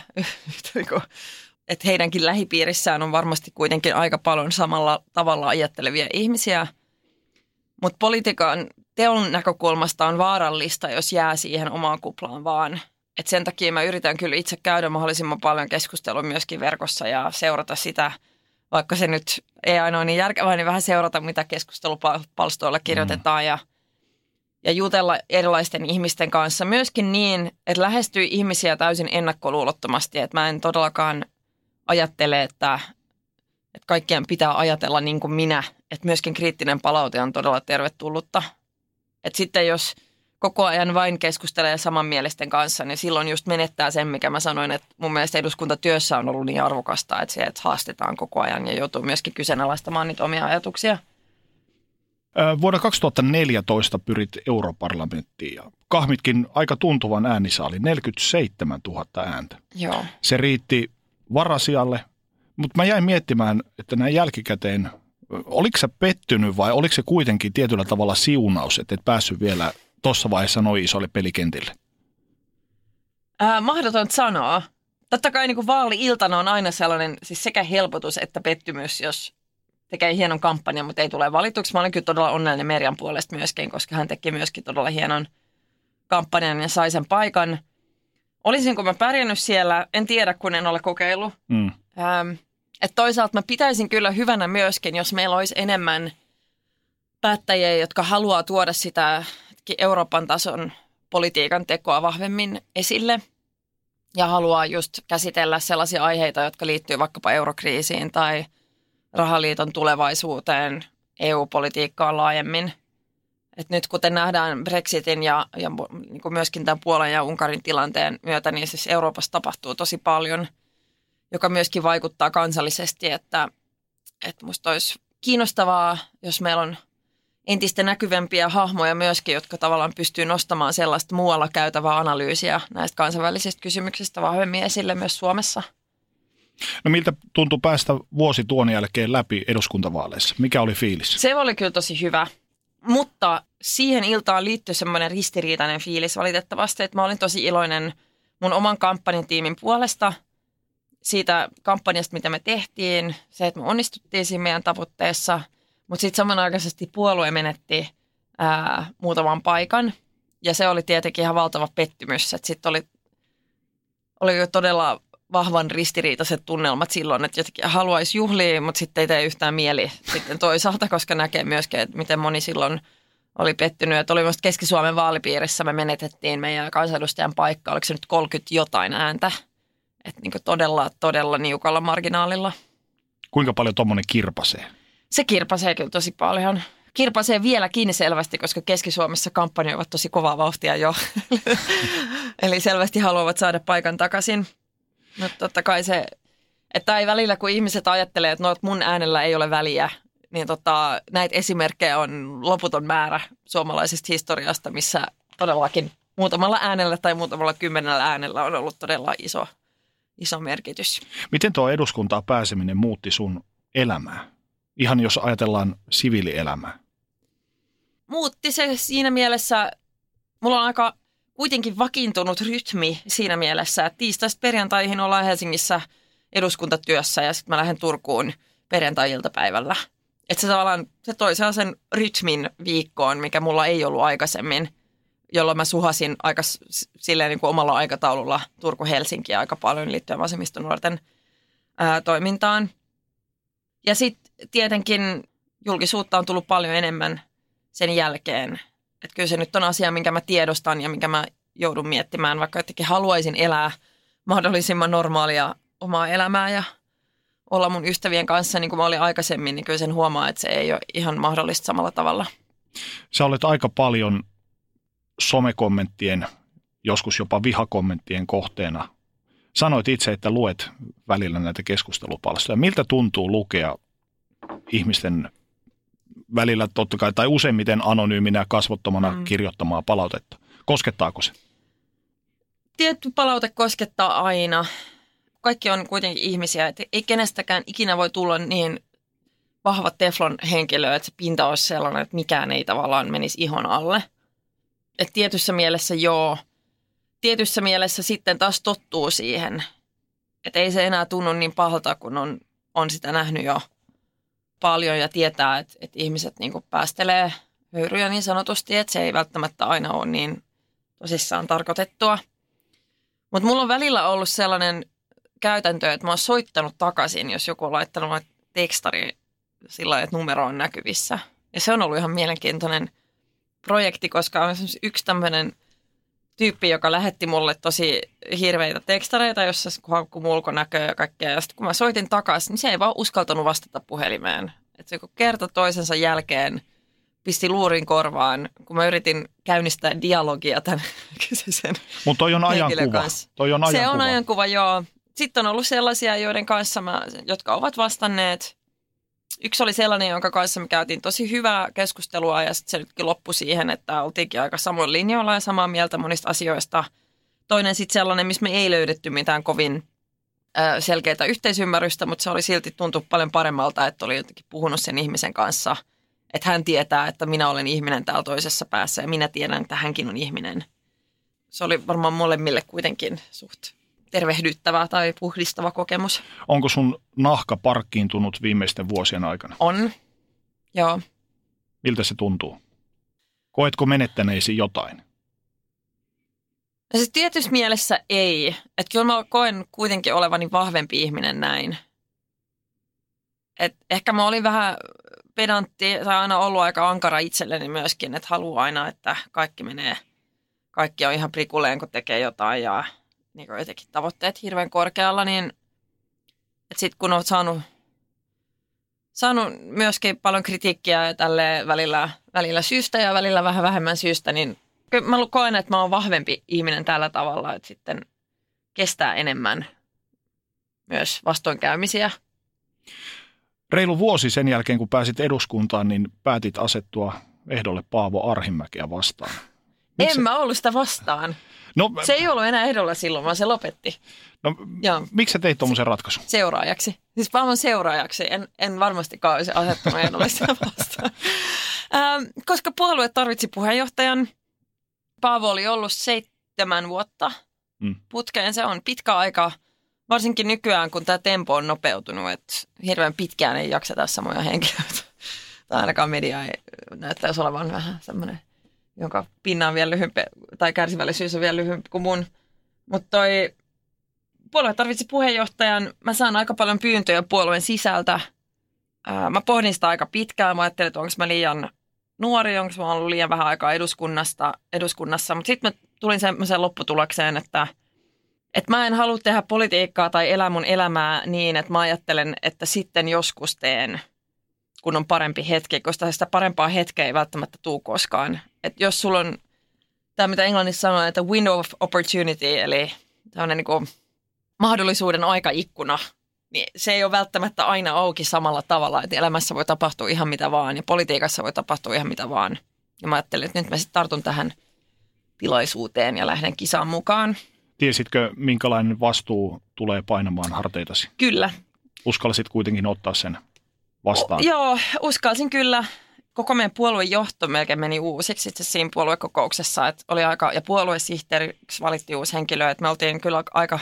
että heidänkin lähipiirissään on varmasti kuitenkin aika paljon samalla tavalla ajattelevia ihmisiä. Mutta politiikan teon näkökulmasta on vaarallista, jos jää siihen omaan kuplaan vaan. Et sen takia mä yritän kyllä itse käydä mahdollisimman paljon keskustelua myöskin verkossa ja seurata sitä, vaikka se nyt ei aina ole niin järkevää, niin vähän seurata, mitä keskustelupalstoilla kirjoitetaan ja jutella erilaisten ihmisten kanssa. Myöskin niin, että lähestyy ihmisiä täysin ennakkoluulottomasti, että mä en todellakaan ajattele, että kaikkien pitää ajatella niin kuin minä, että myöskin kriittinen palaute on todella tervetullutta. Että sitten jos koko ajan vain keskustelee samanmielisten kanssa, niin silloin just menettää sen, mikä mä sanoin, että mun mielestä eduskuntatyössä on ollut niin arvokasta, että se, että haastetaan koko ajan ja joutuu myöskin kyseenalaistamaan niitä omia ajatuksia. Vuonna 2014 pyrit europarlamenttiin ja kahmitkin aika tuntuvan äänisaali, 47 000 ääntä. Joo. Se riitti varasijalle, mutta mä jäin miettimään, että näin jälkikäteen, oliko sä pettynyt vai oliko se kuitenkin tietyllä tavalla siunaus, että et päässyt vielä tuossa vaiheessa noin isolle pelikentille? Mahdotonta sanoa. Totta kai niin kuin vaali-iltana on aina sellainen siis sekä helpotus että pettymys, jos tekee hienon kampanjan, mutta ei tule valituksi. Mä olen kyllä todella onnellinen Merjan puolesta myöskin, koska hän teki myöskin todella hienon kampanjan ja sai sen paikan. Olisinko mä pärjännyt siellä? En tiedä, kun en ole kokeillut. Että toisaalta mä pitäisin kyllä hyvänä myöskin, jos meillä olisi enemmän päättäjiä, jotka haluaa tuoda sitä Euroopan tason politiikan tekoa vahvemmin esille ja haluaa just käsitellä sellaisia aiheita, jotka liittyy vaikkapa eurokriisiin tai rahaliiton tulevaisuuteen, EU-politiikkaan laajemmin. Et nyt kuten nähdään Brexitin ja niin kuin myöskin tämän Puolan ja Unkarin tilanteen myötä, niin siis Euroopassa tapahtuu tosi paljon, joka myöskin vaikuttaa kansallisesti, että musta olisi kiinnostavaa, jos meillä on entistä näkyvämpiä hahmoja myöskin, jotka tavallaan pystyy nostamaan sellaista muualla käytävää analyysiä näistä kansainvälisistä kysymyksistä vahvemmin esille myös Suomessa. No miltä tuntui päästä vuosi tuon jälkeen läpi eduskuntavaaleissa? Mikä oli fiilis? Se oli kyllä tosi hyvä, mutta siihen iltaan liittyi semmoinen ristiriitainen fiilis valitettavasti, että mä olin tosi iloinen mun oman kampanjatiimin puolesta siitä kampanjasta, mitä me tehtiin, se, että me onnistuttiin siinä meidän tavoitteessa, mutta sitten samanaikaisesti puolue menetti muutaman paikan ja se oli tietenkin ihan valtava pettymys, että sitten oli todella vahvan ristiriitaiset tunnelmat silloin, että jotenkin haluaisi juhlia, mutta sitten ei tee yhtään mieli sitten toisaalta, koska näkee myöskin, että miten moni silloin oli pettynyt. Että oli myös Keski-Suomen vaalipiirissä, me menetettiin meidän kansanedustajan paikka, oliko se nyt 30 jotain ääntä, että niin todella niukalla marginaalilla. Kuinka paljon tuommoinen kirpasee? Se kirpasee kyllä tosi paljon. Kirpasee vieläkin selvästi, koska Keski-Suomessa kampanjoivat tosi kovaa vauhtia jo. Eli selvästi haluavat saada paikan takaisin. Mutta totta kai se Että ei välillä, kun ihmiset ajattelee, että no, että mun äänellä ei ole väliä, niin näitä esimerkkejä on loputon määrä suomalaisesta historiasta, missä todellakin muutamalla äänellä tai muutamalla 10 äänellä on ollut todella iso merkitys. Miten tuo eduskuntaan pääseminen muutti sun elämää? Ihan jos ajatellaan siviilielämää. Muutti se siinä mielessä, mulla on aika kuitenkin vakiintunut rytmi siinä mielessä, että tiistaista perjantaihin ollaan Helsingissä eduskuntatyössä ja sitten mä lähden Turkuun perjantai-iltapäivällä. Että se tavallaan se toi sen rytmin viikkoon, mikä mulla ei ollut aikaisemmin, jolloin mä suhasin aika silleen niin kuin omalla aikataululla Turku-Helsinkiä aika paljon liittyen vasemmistonuorten toimintaan. Ja sitten tietenkin julkisuutta on tullut paljon enemmän sen jälkeen. Että kyllä se nyt on asia, minkä mä tiedostan ja minkä mä joudun miettimään, vaikka jotenkin haluaisin elää mahdollisimman normaalia omaa elämää ja olla mun ystävien kanssa niin kuin mä olin aikaisemmin, niin kyllä sen huomaa, että se ei ole ihan mahdollista samalla tavalla. Sä olet aika paljon somekommenttien, joskus jopa vihakommenttien kohteena. Sanoit itse, että luet välillä näitä keskustelupalstoja. Miltä tuntuu lukea ihmisten välillä totta kai, tai useimmiten anonyyminä ja kasvottomana kirjoittamaa palautetta? Koskettaako se? Tietty palaute koskettaa aina. Kaikki on kuitenkin ihmisiä, että ei kenestäkään ikinä voi tulla niin vahva teflon henkilö, että se pinta olisi sellainen, että mikään ei tavallaan menisi ihon alle. Että tietyssä mielessä joo. Tietyssä mielessä sitten taas tottuu siihen, että ei se enää tunnu niin pahalta, kun on sitä nähnyt jo paljon ja tietää, että ihmiset niin kuin päästelee höyryjä niin sanotusti, että se ei välttämättä aina ole niin tosissaan tarkoitettua. Mutta mulla on välillä ollut sellainen käytäntö, että mä oon soittanut takaisin, jos joku on laittanut tekstari sillä lailla, että numero on näkyvissä. Ja se on ollut ihan mielenkiintoinen projekti, koska on yksi tämmöinen tyyppi, joka lähetti mulle tosi hirveitä tekstareita, jossa haukkui mun ulkonäköä ja kaikkea. Ja sitten kun mä soitin takaisin, niin se ei vaan uskaltanut vastata puhelimeen. Että se kerta toisensa jälkeen pisti luurin korvaan, kun mä yritin käynnistää dialogia tämän kyseisen Mutta toi on ajankuva. Se on ajankuva, joo. Sitten on ollut sellaisia, joiden kanssa jotka ovat vastanneet. Yksi oli sellainen, jonka kanssa me käytiin tosi hyvää keskustelua ja sitten se nytkin loppui siihen, että oltiinkin aika samoin linjoilla ja samaa mieltä monista asioista. Toinen sitten sellainen, missä me ei löydetty mitään kovin selkeää yhteisymmärrystä, mutta se oli silti tuntui paljon paremmalta, että oli jotenkin puhunut sen ihmisen kanssa. Että hän tietää, että minä olen ihminen täällä toisessa päässä ja minä tiedän, että hänkin on ihminen. Se oli varmaan molemmille kuitenkin suht tervehdyttävä tai puhdistava kokemus. Onko sun nahka parkkiintunut viimeisten vuosien aikana? On, joo. Miltä se tuntuu? Koetko menettäneisi jotain? No siis tietyssä mielessä ei. Että kyllä mä koen kuitenkin olevani vahvempi ihminen näin. Et ehkä mä olin vähän pedantti tai aina ollut aika ankara itselleni myöskin, että haluaa aina, että kaikki on ihan prikulleen, kun tekee jotain ja niin jotenkin tavoitteet hirveän korkealla, niin että sitten kun olet saanut myöskin paljon kritiikkiä tälle välillä syystä ja välillä vähän vähemmän syystä, niin kyllä mä koen, että mä oon vahvempi ihminen tällä tavalla, että sitten kestää enemmän myös vastoinkäymisiä. Reilu vuosi sen jälkeen, kun pääsit eduskuntaan, niin päätit asettua ehdolle Paavo Arhinmäkeä vastaan. En mä ollut sitä vastaan. No, se ei ollut enää ehdolla silloin, vaan se lopetti. No, miksi sä teit tuommoisen ratkaisun? Seuraajaksi. Siis Paavon seuraajaksi. En varmastikaan olisi asettunut ehdolle sitä vastaan. Koska puolue tarvitsi puheenjohtajan. Paavo oli ollut 7 vuotta putkeen. Se on pitkä aika, varsinkin nykyään, kun tämä tempo on nopeutunut. Että hirveän pitkään ei jakseta samoja henkilöitä. Tai ainakaan media ei näyttäisi olevan vähän semmoinen, jonka pinna on vielä lyhyempi, tai kärsivällisyys on vielä lyhyempi kuin mun. Mutta toi puolue tarvitsi puheenjohtajan. Mä saan aika paljon pyyntöjä puolueen sisältä. Mä pohdin sitä aika pitkään. Mä ajattelin, että onko mä liian nuori, onko mä ollut liian vähän aikaa eduskunnassa. Mutta sitten mä tulin semmoiseen lopputulokseen, että mä en halua tehdä politiikkaa tai elää mun elämää niin, että mä ajattelen, että sitten joskus teen, kun on parempi hetki, koska sitä parempaa hetkeä ei välttämättä tule koskaan. Että jos sulla on tämä, mitä englannissa sanoo, että window of opportunity, eli tämmöinen niin kuin mahdollisuuden aikaikkuna, niin se ei ole välttämättä aina auki samalla tavalla, että elämässä voi tapahtua ihan mitä vaan ja politiikassa voi tapahtua ihan mitä vaan. Ja mä ajattelin, että nyt mä sitten tartun tähän tilaisuuteen ja lähden kisaan mukaan. Tiesitkö, minkälainen vastuu tulee painamaan harteitasi? Kyllä. Uskalsit kuitenkin ottaa sen vastaan? Joo, uskalsin kyllä. Koko meidän puolueen johto melkein meni uusiksi itse siinä puoluekokouksessa, että oli aika, ja puoluesihteeriksi valittiin uusi henkilö, että me oltiin kyllä aika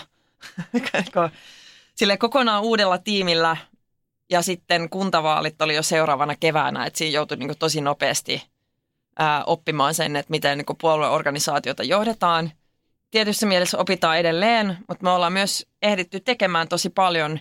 silleen kokonaan uudella tiimillä, ja sitten kuntavaalit oli jo seuraavana keväänä, että siinä joutui niin kuin tosi nopeasti oppimaan sen, että miten niin kuin puolueorganisaatiota johdetaan. Tietyssä mielessä opitaan edelleen, mutta me ollaan myös ehditty tekemään tosi paljon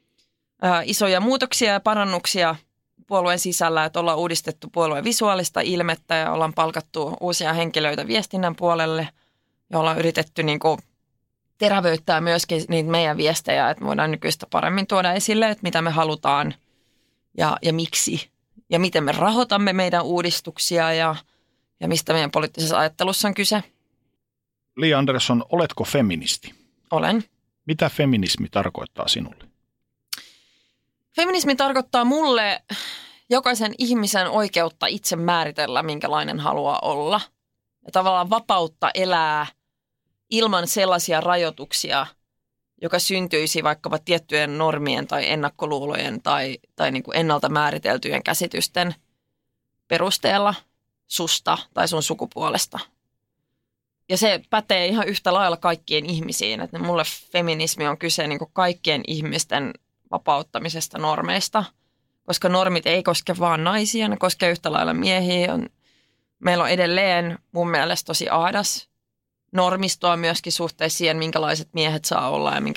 isoja muutoksia ja parannuksia puolueen sisällä, että ollaan uudistettu puolueen visuaalista ilmettä ja ollaan palkattu uusia henkilöitä viestinnän puolelle ja ollaan yritetty niin kuin terävöittää myöskin niitä meidän viestejä, että me voidaan nykyistä paremmin tuoda esille, että mitä me halutaan ja miksi ja miten me rahoitamme meidän uudistuksia ja mistä meidän poliittisessa ajattelussa on kyse. Li Andersson, oletko feministi? Olen. Mitä feminismi tarkoittaa sinulle? Feminismi tarkoittaa mulle jokaisen ihmisen oikeutta itse määritellä, minkälainen haluaa olla. Ja tavallaan vapautta elää ilman sellaisia rajoituksia, joka syntyisi vaikkapa tiettyjen normien tai ennakkoluulojen tai niin kuin ennalta määriteltyjen käsitysten perusteella susta tai sun sukupuolesta. Ja se pätee ihan yhtä lailla kaikkien ihmisiin. Että mulle feminismi on kyse niin kuin kaikkien ihmisten vapauttamisesta normeista, koska normit ei koske vaan naisia, ne koskee yhtä lailla miehiä. Meillä on edelleen mun mielestä tosi ahdas normistoa myöskin suhteessa siihen, minkälaiset miehet saa olla ja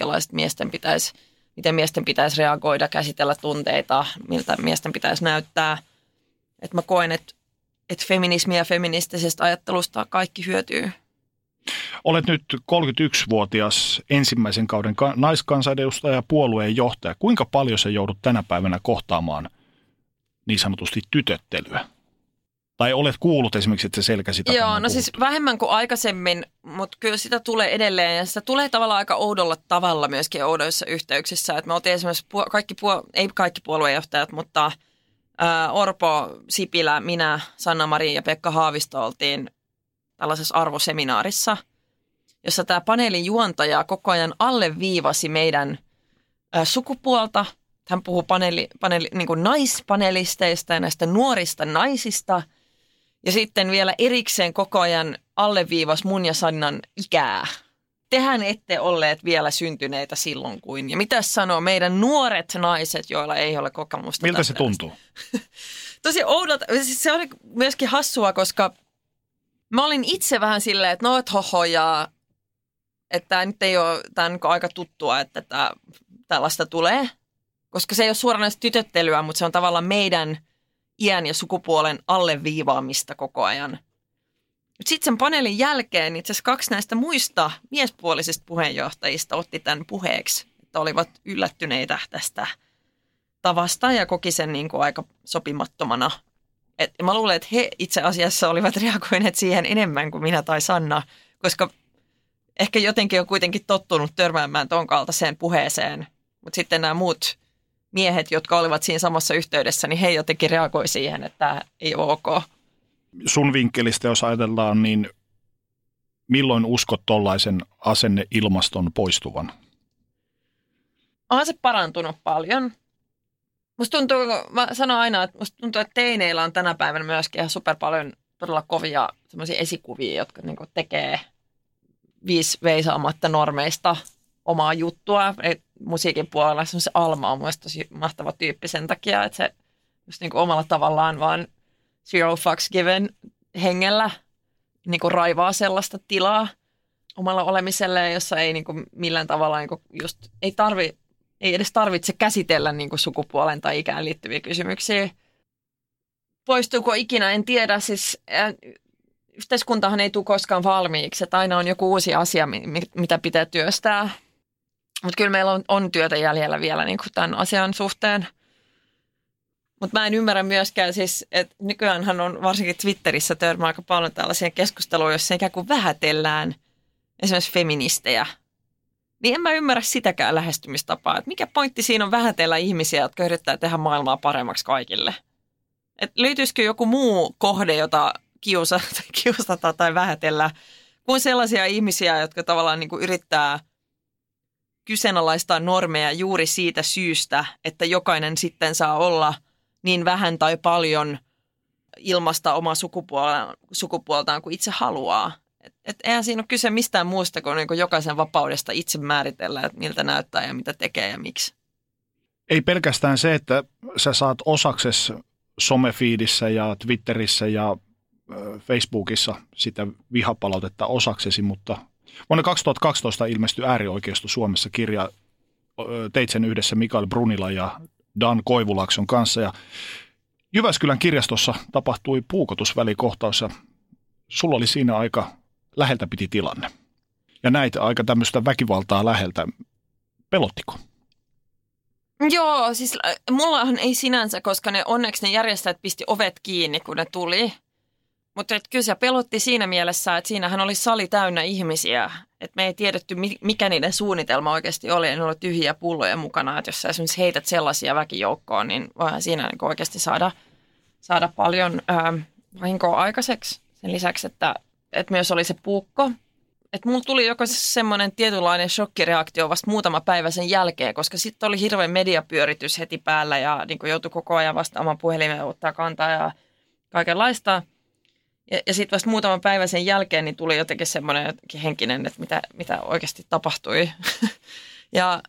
miten miesten pitäisi reagoida, käsitellä tunteita, miltä miesten pitäisi näyttää. Et mä koen, että feminismi ja feministisestä ajattelusta kaikki hyötyy. Olet nyt 31-vuotias ensimmäisen kauden naiskansanedustaja ja puolueen johtaja. Kuinka paljon sä joudut tänä päivänä kohtaamaan niin sanotusti tytöttelyä? Tai olet kuullut esimerkiksi, että se selkäsi takana? Joo, no siis vähemmän kuin aikaisemmin, mutta kyllä sitä tulee edelleen. Ja sitä tulee tavallaan aika oudolla tavalla myöskin oudoissa yhteyksissä. Että me oltiin esimerkiksi ei kaikki puolueenjohtajat, mutta Orpo, Sipilä, minä, Sanna-Marin ja Pekka Haavisto oltiin tällaisessa arvoseminaarissa, jossa tämä paneelin juontaja koko ajan alleviivasi meidän sukupuolta. Hän puhui niin kuin naispanelisteista ja näistä nuorista naisista. Ja sitten vielä erikseen koko ajan alleviivasi mun ja Sannan ikää. Tehän ette olleet vielä syntyneitä silloin kuin. Ja mitä sanoo meidän nuoret naiset, joilla ei ole kokemusta. Miltä se tuntuu? Tosi oudolta. Siis se oli myöskin hassua, koska mä olin itse vähän silleen, että että tämä nyt ei ole, tämä on aika tuttua, että tällaista tulee. Koska se ei ole suoranaista tytöttelyä, mutta se on tavallaan meidän iän ja sukupuolen alleviivaamista koko ajan. Sitten sen paneelin jälkeen itse asiassa 2 näistä muista miespuolisista puheenjohtajista otti tämän puheeksi, että olivat yllättyneitä tästä tavasta ja koki sen niin kuin aika sopimattomana. Mä luulen, että he itse asiassa olivat reagoineet siihen enemmän kuin minä tai Sanna, koska ehkä jotenkin on kuitenkin tottunut törmäämään ton kaltaiseen puheeseen. Mutta sitten nämä muut miehet, jotka olivat siinä samassa yhteydessä, niin he jotenkin reagoi siihen, että tämä ei ole ok. Sun vinkkelistä, jos ajatellaan, niin milloin uskot tollaisen asenneilmaston poistuvan? On se parantunut paljon. Musta tuntuu, mä sanon aina, että musta tuntuu, että teineillä on tänä päivänä myöskin ihan super paljon todella kovia semmoisia esikuvia, jotka niinku tekee veisaamatta normeista omaa juttua. Musiikin puolella se Alma on mielestäni tosi mahtava tyyppi sen takia, että se just niinku omalla tavallaan vaan zero fucks given hengellä niinku raivaa sellaista tilaa omalla olemiselle, jossa ei niinku millään tavalla niinku just ei edes tarvitse käsitellä niinku sukupuolen tai ikään liittyviä kysymyksiä. Poistuuko ikinä, en tiedä. Siis yhteiskuntahan ei tule koskaan valmiiksi, että aina on joku uusi asia, mitä pitää työstää. Mutta kyllä meillä on työtä jäljellä vielä niinku tämän asian suhteen. Mutta mä en ymmärrä myöskään siis, että nykyäänhän on varsinkin Twitterissä törmää aika paljon tällaisia keskusteluja, joissa ikään kuin vähätellään esimerkiksi feministejä. Niin en mä ymmärrä sitäkään lähestymistapaa, että mikä pointti siinä on vähätellä ihmisiä, jotka yrittää tehdä maailmaa paremmaksi kaikille. Et löytyisikö joku muu kohde, jota kiusata tai vähätellä, kuin sellaisia ihmisiä, jotka tavallaan niin kuin yrittää kyseenalaistaa normeja juuri siitä syystä, että jokainen sitten saa olla niin vähän tai paljon ilmaista omaa sukupuoltaan kuin itse haluaa. Eihän siinä ole kyse mistään muusta kuin, jokaisen vapaudesta itse määritellä, että miltä näyttää ja mitä tekee ja miksi. Ei pelkästään se, että sä saat osaksesi somefiidissä ja Twitterissä ja Facebookissa sitä vihapalautetta osaksesi, mutta vuonna 2012 ilmestyi Äärioikeisto Suomessa -kirja. Teit sen yhdessä Mikael Brunila ja Dan Koivulakson kanssa. Ja Jyväskylän kirjastossa tapahtui puukotusvälikohtaus ja sulla oli siinä aika läheltä piti tilanne. Ja näit aika tämmöistä väkivaltaa läheltä. Pelottiko? Joo, siis mullahan ei sinänsä, koska onneksi ne järjestäjät pisti ovet kiinni, kun ne tuli. Mutta kyllä se pelotti siinä mielessä, että siinähän oli sali täynnä ihmisiä. Että me ei tiedetty, mikä niiden suunnitelma oikeasti oli. Ne oli tyhjiä pulloja mukana. Että jos sä esimerkiksi heität sellaisia väkijoukkoon, niin voihan siinä oikeasti saada paljon vahinkoa aikaiseksi. Sen lisäksi, että myös oli se puukko. Että mulla tuli joko semmoinen tietynlainen shokkireaktio vasta muutama päivä sen jälkeen, koska sitten oli hirveän mediapyöritys heti päällä ja niin joutui koko ajan vastaamaan puhelimeen ottaa kantaa ja kaikenlaista. Ja sitten vasta muutaman päivän sen jälkeen niin tuli jotenkin semmoinen henkinen, että mitä oikeasti tapahtui. Ja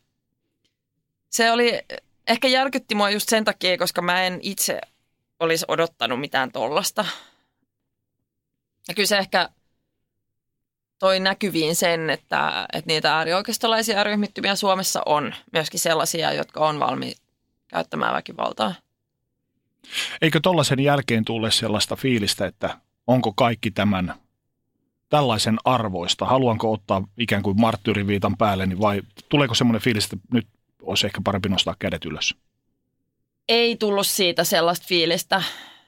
se oli, ehkä järkytti mua just sen takia, koska mä en itse olisi odottanut mitään tollasta. Ja kyllä se ehkä toi näkyviin sen, että niitä äärioikeistolaisia ryhmittymiä Suomessa on myöskin sellaisia, jotka on valmiit käyttämään väkivaltaa. Eikö tollaisen jälkeen tule sellaista fiilistä, että onko kaikki tällaisen arvoista? Haluanko ottaa ikään kuin marttyyriviitan päälleni vai tuleeko semmoinen fiilis, että nyt olisi ehkä parempi nostaa kädet ylös? Ei tullut siitä sellaista fiilistä.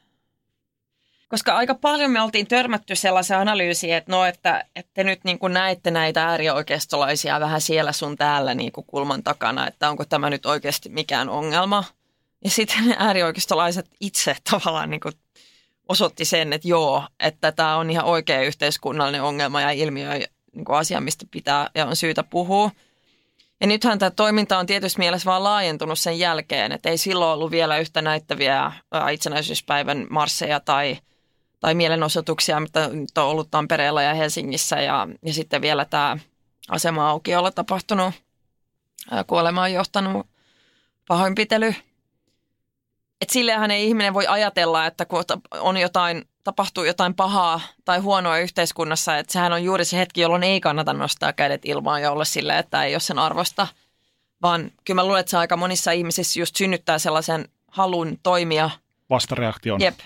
Koska aika paljon me oltiin törmätty sellaisen analyysiin, että te nyt niin kuin näette näitä äärioikeistolaisia vähän siellä sun täällä niin kuin kulman takana, että onko tämä nyt oikeasti mikään ongelma. Ja sitten ne äärioikeistolaiset itse tavallaan niin kuin osoitti sen, että joo, että tämä on ihan oikea yhteiskunnallinen ongelma ja ilmiö, niin kuin asia, mistä pitää ja on syytä puhua. Ja nythän tämä toiminta on tietysti mielessä vaan laajentunut sen jälkeen, että ei silloin ollut vielä yhtä näyttäviä itsenäisyyspäivän marsseja tai mielenosoituksia, mitä nyt on ollut Tampereella ja Helsingissä ja sitten vielä tämä asema-aukiolla tapahtunut kuolemaan johtanut pahoinpitely. Että sillehän ei ihminen voi ajatella, että kun tapahtuu jotain pahaa tai huonoa yhteiskunnassa, että sehän on juuri se hetki, jolloin ei kannata nostaa kädet ilmaan ja olla silleen, että ei ole sen arvosta. Vaan kyllä mä luulen, että se aika monissa ihmisissä just synnyttää sellaisen halun toimia. Vastareaktion. Jep.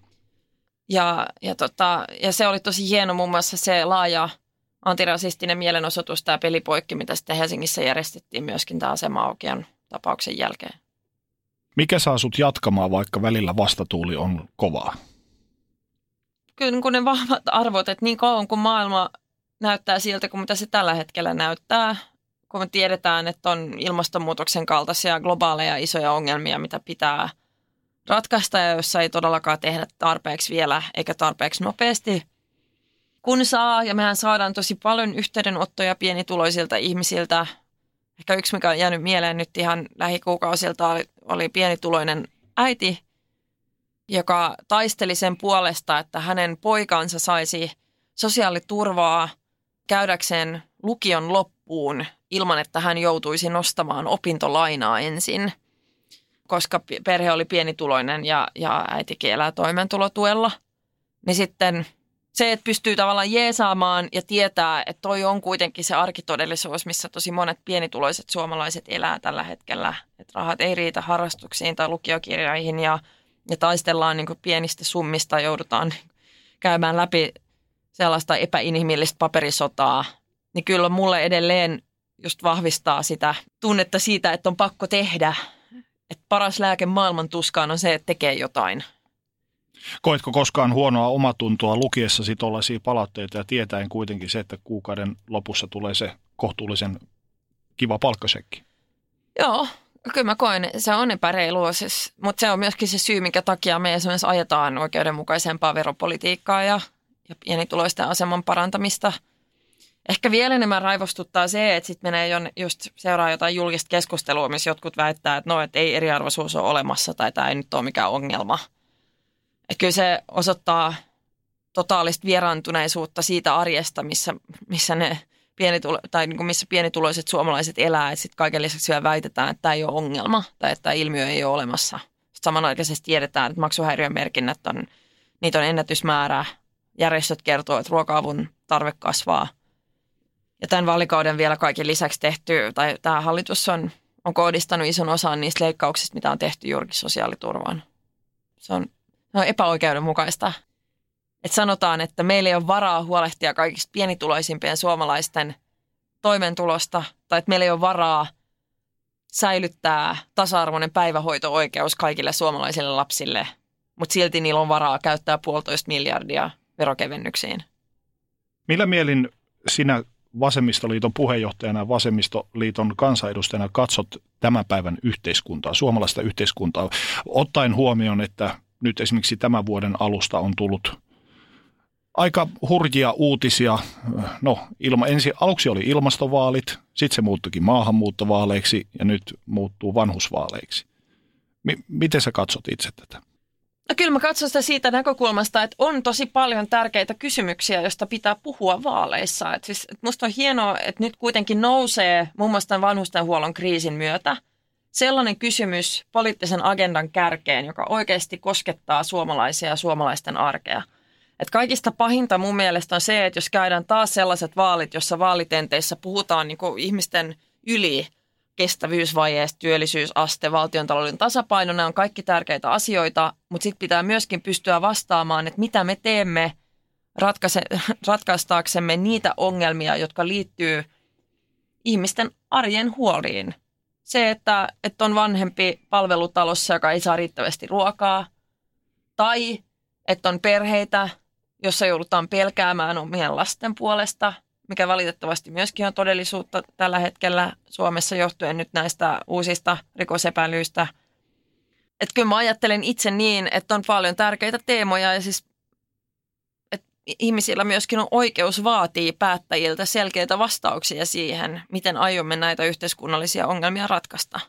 Ja se oli tosi hieno muun muassa se laaja antirasistinen mielenosoitus, tämä pelipoikki, mitä sitten Helsingissä järjestettiin myöskin tämä asema-aukion tapauksen jälkeen. Mikä saa sut jatkamaan, vaikka välillä vastatuuli on kovaa? Kyllä kun ne vahvat arvot, että niin kauan kun maailma näyttää siltä kuin mitä se tällä hetkellä näyttää, kun me tiedetään, että on ilmastonmuutoksen kaltaisia globaaleja isoja ongelmia, mitä pitää ratkaista ja jossa ei todellakaan tehdä tarpeeksi vielä eikä tarpeeksi nopeasti. Kun saa, ja mehän saadaan tosi paljon yhteydenottoja pienituloisilta ihmisiltä. Ehkä yksi, mikä on jäänyt mieleen nyt ihan lähikuukausilta, oli pienituloinen äiti, joka taisteli sen puolesta, että hänen poikansa saisi sosiaaliturvaa käydäkseen lukion loppuun ilman, että hän joutuisi nostamaan opintolainaa ensin, koska perhe oli pienituloinen ja äitikin elää toimeentulotuella. Niin sitten se, että pystyy tavallaan jeesaamaan ja tietää, että toi on kuitenkin se arkitodellisuus, missä tosi monet pienituloiset suomalaiset elää tällä hetkellä. Että rahat ei riitä harrastuksiin tai lukiokirjoihin ja taistellaan niin kuin pienistä summista, joudutaan käymään läpi sellaista epäinhimillistä paperisotaa. Niin kyllä mulle edelleen just vahvistaa sitä tunnetta siitä, että on pakko tehdä. Että paras lääke maailman tuskaan on se, että tekee jotain. Koitko koskaan huonoa omatuntoa lukiessasi tuollaisia palautteita ja tietäen kuitenkin se, että kuukauden lopussa tulee se kohtuullisen kiva palkkasekki. Joo, kyllä mä koen, se on epäreilua, siis, mutta se on myöskin se syy, minkä takia me esimerkiksi ajetaan oikeudenmukaisempaa veropolitiikkaa ja pienituloisten aseman parantamista. Ehkä vielä enemmän raivostuttaa se, että sitten menee just seuraa jotain julkista keskustelua, missä jotkut väittää, että ei eriarvoisuus ole olemassa tai tämä ei nyt ole mikään ongelma. Että kyllä se osoittaa totaalista vieraantuneisuutta siitä arjesta, missä missä pienituloiset suomalaiset elää. Että sitten kaiken lisäksi vielä väitetään, että tämä ei ole ongelma tai että tämä ilmiö ei ole olemassa. Sitten samanaikaisesti tiedetään, että maksuhäiriömerkinnät niitä on ennätysmäärä. Järjestöt kertoo, että ruoka-avun tarve kasvaa. Ja tämän vaalikauden vielä kaiken lisäksi tehty, tai tämä hallitus on kohdistanut ison osan niistä leikkauksista, mitä on tehty juurikin sosiaaliturvaan. Se on epäoikeudenmukaista. Että sanotaan, että meillä ei ole varaa huolehtia kaikista pienituloisimpien suomalaisten toimeentulosta, tai että meillä ei ole varaa säilyttää tasa-arvoinen päivähoito-oikeus kaikille suomalaisille lapsille, mutta silti niillä on varaa käyttää 1,5 miljardia verokevennyksiin. Millä mielin sinä Vasemmistoliiton puheenjohtajana ja Vasemmistoliiton kansanedustajana katsot tämän päivän yhteiskuntaa, suomalaista yhteiskuntaa, ottaen huomioon, että nyt esimerkiksi tämän vuoden alusta on tullut aika hurjia uutisia. No, aluksi oli ilmastovaalit, sitten se muuttuikin maahanmuuttovaaleiksi ja nyt muuttuu vanhusvaaleiksi. Miten sä katsot itse tätä? No kyllä mä katson sitä siitä näkökulmasta, että on tosi paljon tärkeitä kysymyksiä, joista pitää puhua vaaleissa. Että musta on hienoa, että nyt kuitenkin nousee muun muassa tämän vanhustenhuollon kriisin myötä sellainen kysymys poliittisen agendan kärkeen, joka oikeasti koskettaa suomalaisia ja suomalaisten arkea. Että kaikista pahinta mun mielestä on se, että jos käydään taas sellaiset vaalit, jossa vaalitenteissä puhutaan niin kuin ihmisten yli kestävyysvajeesta, työllisyysaste, valtiontalouden tasapaino, nämä on kaikki tärkeitä asioita, mutta sitten pitää myöskin pystyä vastaamaan, että mitä me teemme ratkaistaaksemme niitä ongelmia, jotka liittyy ihmisten arjen huoliin. Se, että on vanhempi palvelutalossa, joka ei saa riittävästi ruokaa, tai että on perheitä, jossa joudutaan pelkäämään omien lasten puolesta, mikä valitettavasti myöskin on todellisuutta tällä hetkellä Suomessa johtuen nyt näistä uusista rikosepäilyistä. Että kyllä mä ajattelen itse niin, että on paljon tärkeitä teemoja ja siis että ihmisillä myöskin on oikeus vaatia päättäjiltä selkeitä vastauksia siihen, miten aiomme näitä yhteiskunnallisia ongelmia ratkaista.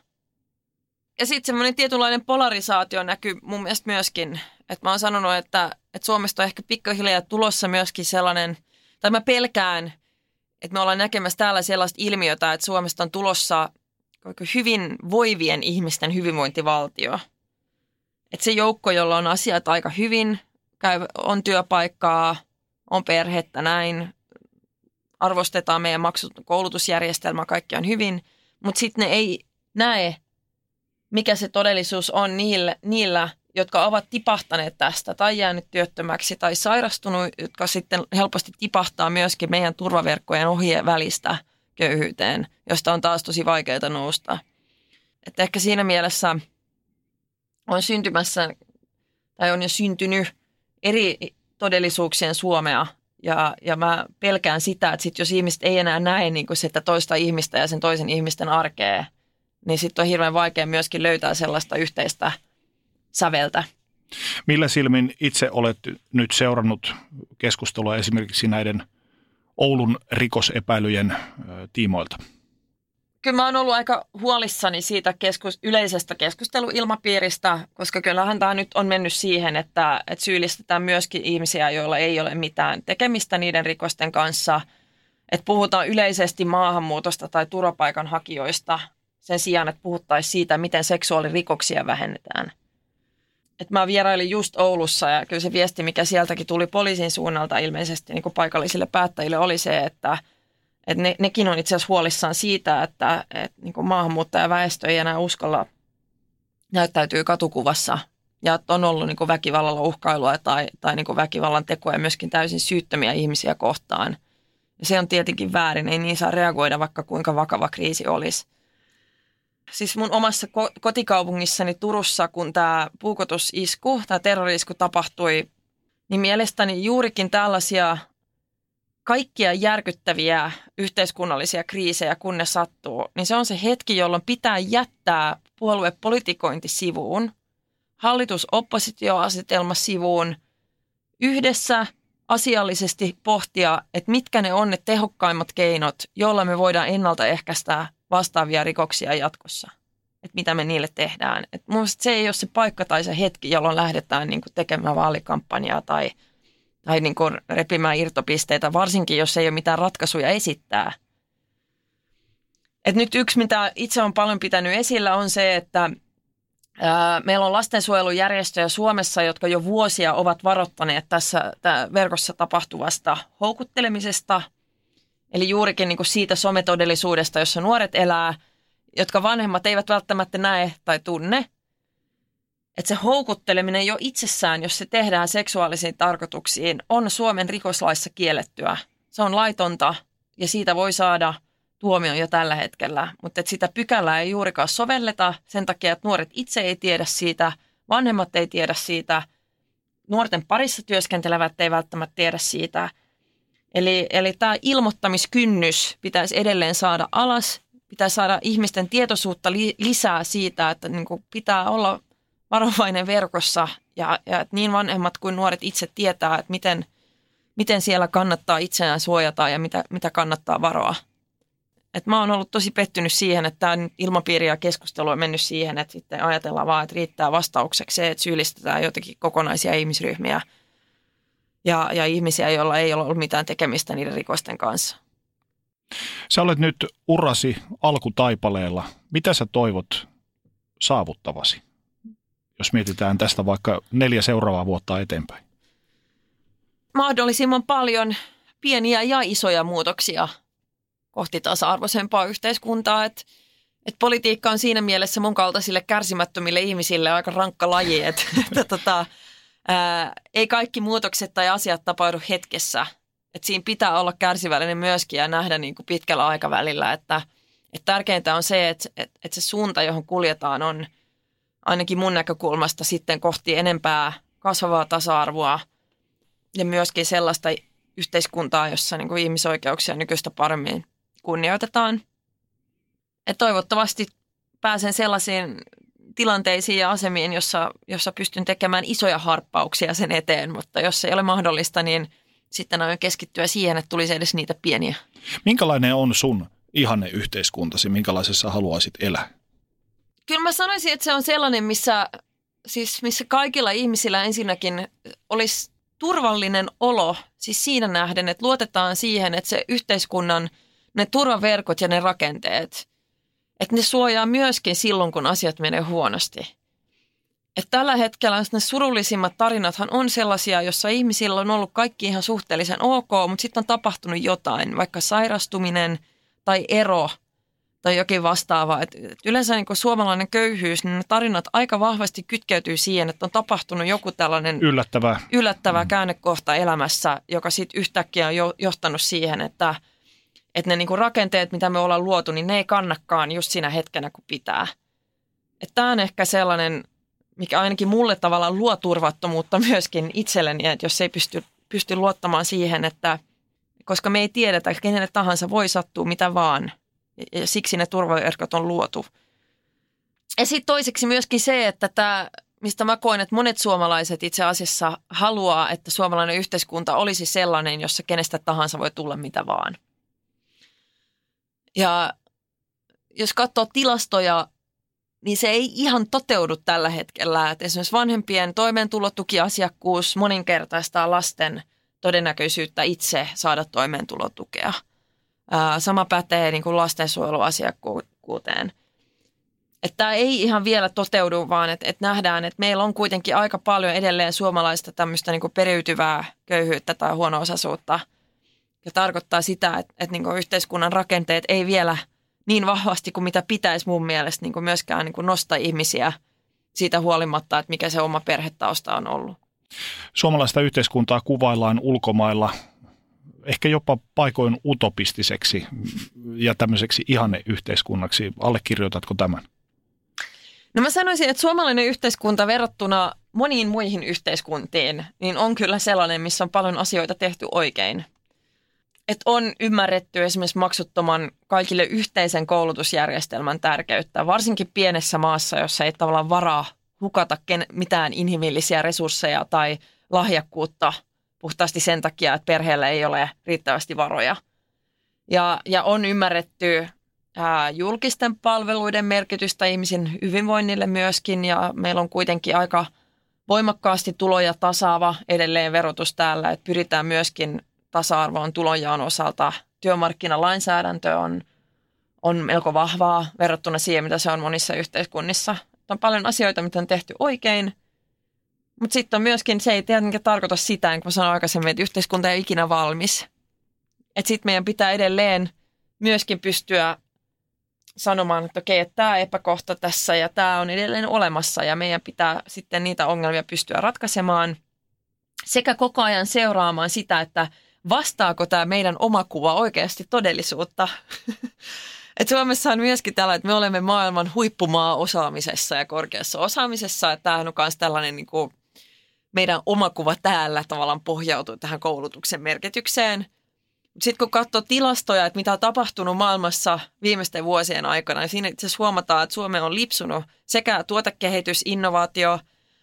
Ja sitten semmoinen tietynlainen polarisaatio näkyy mun mielestä myöskin, että mä oon sanonut, että Suomesta on ehkä pikkuhiljaa tulossa myöskin sellainen, tai mä pelkään, että me ollaan näkemässä täällä sellaista ilmiötä, että Suomesta on tulossa hyvin voivien ihmisten hyvinvointivaltio. Että se joukko, jolla on asiat aika hyvin, on työpaikkaa, on perhettä näin, arvostetaan meidän koulutusjärjestelmä, kaikki on hyvin, mutta sitten ne ei näe, mikä se todellisuus on niillä, jotka ovat tipahtaneet tästä tai jäänyt työttömäksi tai sairastunut, jotka sitten helposti tipahtaa myöskin meidän turvaverkkojen ohjeen välistä köyhyyteen, josta on taas tosi vaikeaa nousta. Että ehkä siinä mielessä on syntymässä tai on jo syntynyt eri todellisuuksien Suomea ja mä pelkään sitä, että sit jos ihmiset ei enää näe niin kuin sitä toista ihmistä ja sen toisen ihmisten arkea, niin sitten on hirveän vaikea myöskin löytää sellaista yhteistä säveltä. Millä silmin itse olet nyt seurannut keskustelua esimerkiksi näiden Oulun rikosepäilyjen tiimoilta? Kyllä mä oon ollut aika huolissani siitä yleisestä keskusteluilmapiiristä, koska kyllähän tämä nyt on mennyt siihen, että syyllistetään myöskin ihmisiä, joilla ei ole mitään tekemistä niiden rikosten kanssa. Että puhutaan yleisesti maahanmuutosta tai turvapaikanhakijoista sen sijaan, että puhuttaisiin siitä, miten seksuaalirikoksia vähennetään. Et mä vierailin just Oulussa ja kyllä se viesti, mikä sieltäkin tuli poliisin suunnalta ilmeisesti niin kuin paikallisille päättäjille oli se, että nekin on itse asiassa huolissaan siitä, että niin kuin maahanmuuttajaväestö ei enää uskalla näyttäytyy katukuvassa ja että on ollut niin kuin väkivallalla uhkailua tai niin kuin väkivallan tekoja myöskin täysin syyttömiä ihmisiä kohtaan. Ja se on tietenkin väärin, ei niin saa reagoida vaikka kuinka vakava kriisi olisi. Siis mun omassa kotikaupungissani Turussa, kun tämä puukotusisku, tämä terrori-isku tapahtui, niin mielestäni juurikin tällaisia kaikkia järkyttäviä yhteiskunnallisia kriisejä, kun ne sattuu, niin se on se hetki, jolloin pitää jättää puoluepolitikointi sivuun, hallitus-oppositioasetelma sivuun, yhdessä asiallisesti pohtia, että mitkä ne on ne tehokkaimmat keinot, joilla me voidaan ennaltaehkäistä vastaavia rikoksia jatkossa. Että mitä me niille tehdään. Et mun mielestä se ei ole se paikka tai se hetki, jolloin lähdetään niin kuin tekemään vaalikampanjaa tai niin kuin repimään irtopisteitä, varsinkin jos ei ole mitään ratkaisuja esittää. Et nyt yksi, mitä itse olen paljon pitänyt esillä, on se, että meillä on lastensuojelujärjestöjä Suomessa, jotka jo vuosia ovat varoittaneet tässä verkossa tapahtuvasta houkuttelemisesta. Eli juurikin niin kuin siitä sometodellisuudesta, jossa nuoret elää, jotka vanhemmat eivät välttämättä näe tai tunne. Että se houkutteleminen jo itsessään, jos se tehdään seksuaalisiin tarkoituksiin, on Suomen rikoslaissa kiellettyä. Se on laitonta ja siitä voi saada tuomion jo tällä hetkellä, mutta sitä pykälää ei juurikaan sovelleta sen takia, että nuoret itse ei tiedä siitä, vanhemmat ei tiedä siitä, nuorten parissa työskentelevät ei välttämättä tiedä siitä. Eli tämä ilmoittamiskynnys pitäisi edelleen saada alas, pitäisi saada ihmisten tietoisuutta lisää siitä, että niin kuin pitää olla varovainen verkossa ja että niin vanhemmat kuin nuoret itse tietää, että miten siellä kannattaa itseään suojata ja mitä kannattaa varoa. Et mä oon ollut tosi pettynyt siihen, että tämä ilmapiiri ja keskustelu on mennyt siihen, että sitten ajatellaan vaan, että riittää vastaukseksi se, että syyllistetään jotenkin kokonaisia ihmisryhmiä ja ihmisiä, joilla ei ole ollut mitään tekemistä niiden rikosten kanssa. Sä olet nyt urasi alkutaipaleella. Mitä sä toivot saavuttavasi, jos mietitään tästä vaikka 4 seuraavaa vuotta eteenpäin? Mahdollisimman paljon pieniä ja isoja muutoksia kohti tasa-arvoisempaa yhteiskuntaa. Että politiikka on siinä mielessä mun kaltaisille kärsimättömille ihmisille aika rankka laji, että ei kaikki muutokset tai asiat tapahdu hetkessä. Että siinä pitää olla kärsivällinen myöskin ja nähdä niin kuin pitkällä aikavälillä, että tärkeintä on se, että se suunta, johon kuljetaan, on ainakin mun näkökulmasta sitten kohti enempää kasvavaa tasa-arvoa ja myöskin sellaista yhteiskuntaa, jossa niin kuin ihmisoikeuksia nykyistä paremmin kunnioitetaan. Et toivottavasti pääsen sellaisiin tilanteisiin ja asemiin, jossa pystyn tekemään isoja harppauksia sen eteen, mutta jos se ei ole mahdollista, niin sitten aion keskittyä siihen, että tulisi edes niitä pieniä. Minkälainen on sun ihanne yhteiskuntasi, minkälaisessa haluaisit elää? Kyllä mä sanoisin, että se on sellainen, missä kaikilla ihmisillä ensinnäkin olisi turvallinen olo, siis siinä nähden, että luotetaan siihen, että se yhteiskunnan ne turvaverkot ja ne rakenteet, että ne suojaa myöskin silloin, kun asiat menee huonosti. Että tällä hetkellä ne surullisimmat tarinathan on sellaisia, jossa ihmisillä on ollut kaikki ihan suhteellisen ok, mutta sitten on tapahtunut jotain, vaikka sairastuminen tai ero tai jokin vastaava. Et yleensä niin kuin suomalainen köyhyys, niin ne tarinat aika vahvasti kytkeytyy siihen, että on tapahtunut joku tällainen yllättävä käännekohta elämässä, joka sitten yhtäkkiä on johtanut siihen, että ne niin kuin rakenteet, mitä me ollaan luotu, niin ne ei kannakaan just siinä hetkenä, kun pitää. Tämä on ehkä sellainen, mikä ainakin mulle tavallaan luo turvattomuutta myöskin itselleni, että jos ei pysty luottamaan siihen, että koska me ei tiedetä, että kenelle tahansa voi sattua mitä vaan, ja siksi ne turvaverkot on luotu. Ja sitten toiseksi myöskin se, että mistä mä koen, että monet suomalaiset itse asiassa haluaa, että suomalainen yhteiskunta olisi sellainen, jossa kenestä tahansa voi tulla mitä vaan. Ja jos katsoo tilastoja, niin se ei ihan toteudu tällä hetkellä. Että esimerkiksi vanhempien toimeentulotukiasiakkuus moninkertaistaa lasten todennäköisyyttä itse saada toimeentulotukea. Sama pätee niin kuin lastensuojeluasiakkuuteen. Että tämä ei ihan vielä toteudu, vaan että nähdään, että meillä on kuitenkin aika paljon edelleen suomalaista tämmöistä niin kuin periytyvää köyhyyttä tai huono-osaisuutta. Ja tarkoittaa sitä, että niin kuin yhteiskunnan rakenteet ei vielä niin vahvasti kuin mitä pitäisi mun mielestä niin kuin myöskään niin kuin nostaa ihmisiä siitä huolimatta, että mikä se oma perhetausta on ollut. Suomalaista yhteiskuntaa kuvaillaan ulkomailla ehkä jopa paikoin utopistiseksi ja tämmöiseksi ihanneyhteiskunnaksi. Allekirjoitatko tämän? No mä sanoisin, että suomalainen yhteiskunta verrattuna moniin muihin yhteiskuntiin niin on kyllä sellainen, missä on paljon asioita tehty oikein. että on ymmärretty esimerkiksi maksuttoman kaikille yhteisen koulutusjärjestelmän tärkeyttä, varsinkin pienessä maassa, jossa ei tavallaan varaa hukata mitään inhimillisiä resursseja tai lahjakkuutta puhtaasti sen takia, että perheellä ei ole riittävästi varoja. Ja on ymmärretty julkisten palveluiden merkitystä ihmisen hyvinvoinnille myöskin, ja meillä on kuitenkin aika voimakkaasti tuloja tasaava edelleen verotus täällä, että pyritään myöskin tasa-arvoon tulonjaon osalta. Työmarkkinalainsäädäntö on melko vahvaa verrattuna siihen, mitä se on monissa yhteiskunnissa. On paljon asioita, mitä on tehty oikein, mutta sitten on myöskin, se ei tietenkään tarkoita sitä, niin kuin sanoin aikaisemmin, että yhteiskunta ei ole ikinä valmis. Että sitten meidän pitää edelleen myöskin pystyä sanomaan, että okei, että tämä epäkohta tässä ja tämä on edelleen olemassa ja meidän pitää sitten niitä ongelmia pystyä ratkaisemaan sekä koko ajan seuraamaan sitä, että vastaako tämä meidän oma kuva oikeasti todellisuutta. Et Suomessa on myöskin tällä, että me olemme maailman huippumaa osaamisessa ja korkeassa osaamisessa, että tämähän on myös tällainen niin kuin meidän oma kuva täällä tavallaan pohjautuu tähän koulutuksen merkitykseen. Sitten kun katsoo tilastoja, että mitä on tapahtunut maailmassa viimeisten vuosien aikana, niin siinä itse asiassa huomataan, että Suomi on lipsunut sekä tuotekehitys, innovaatio,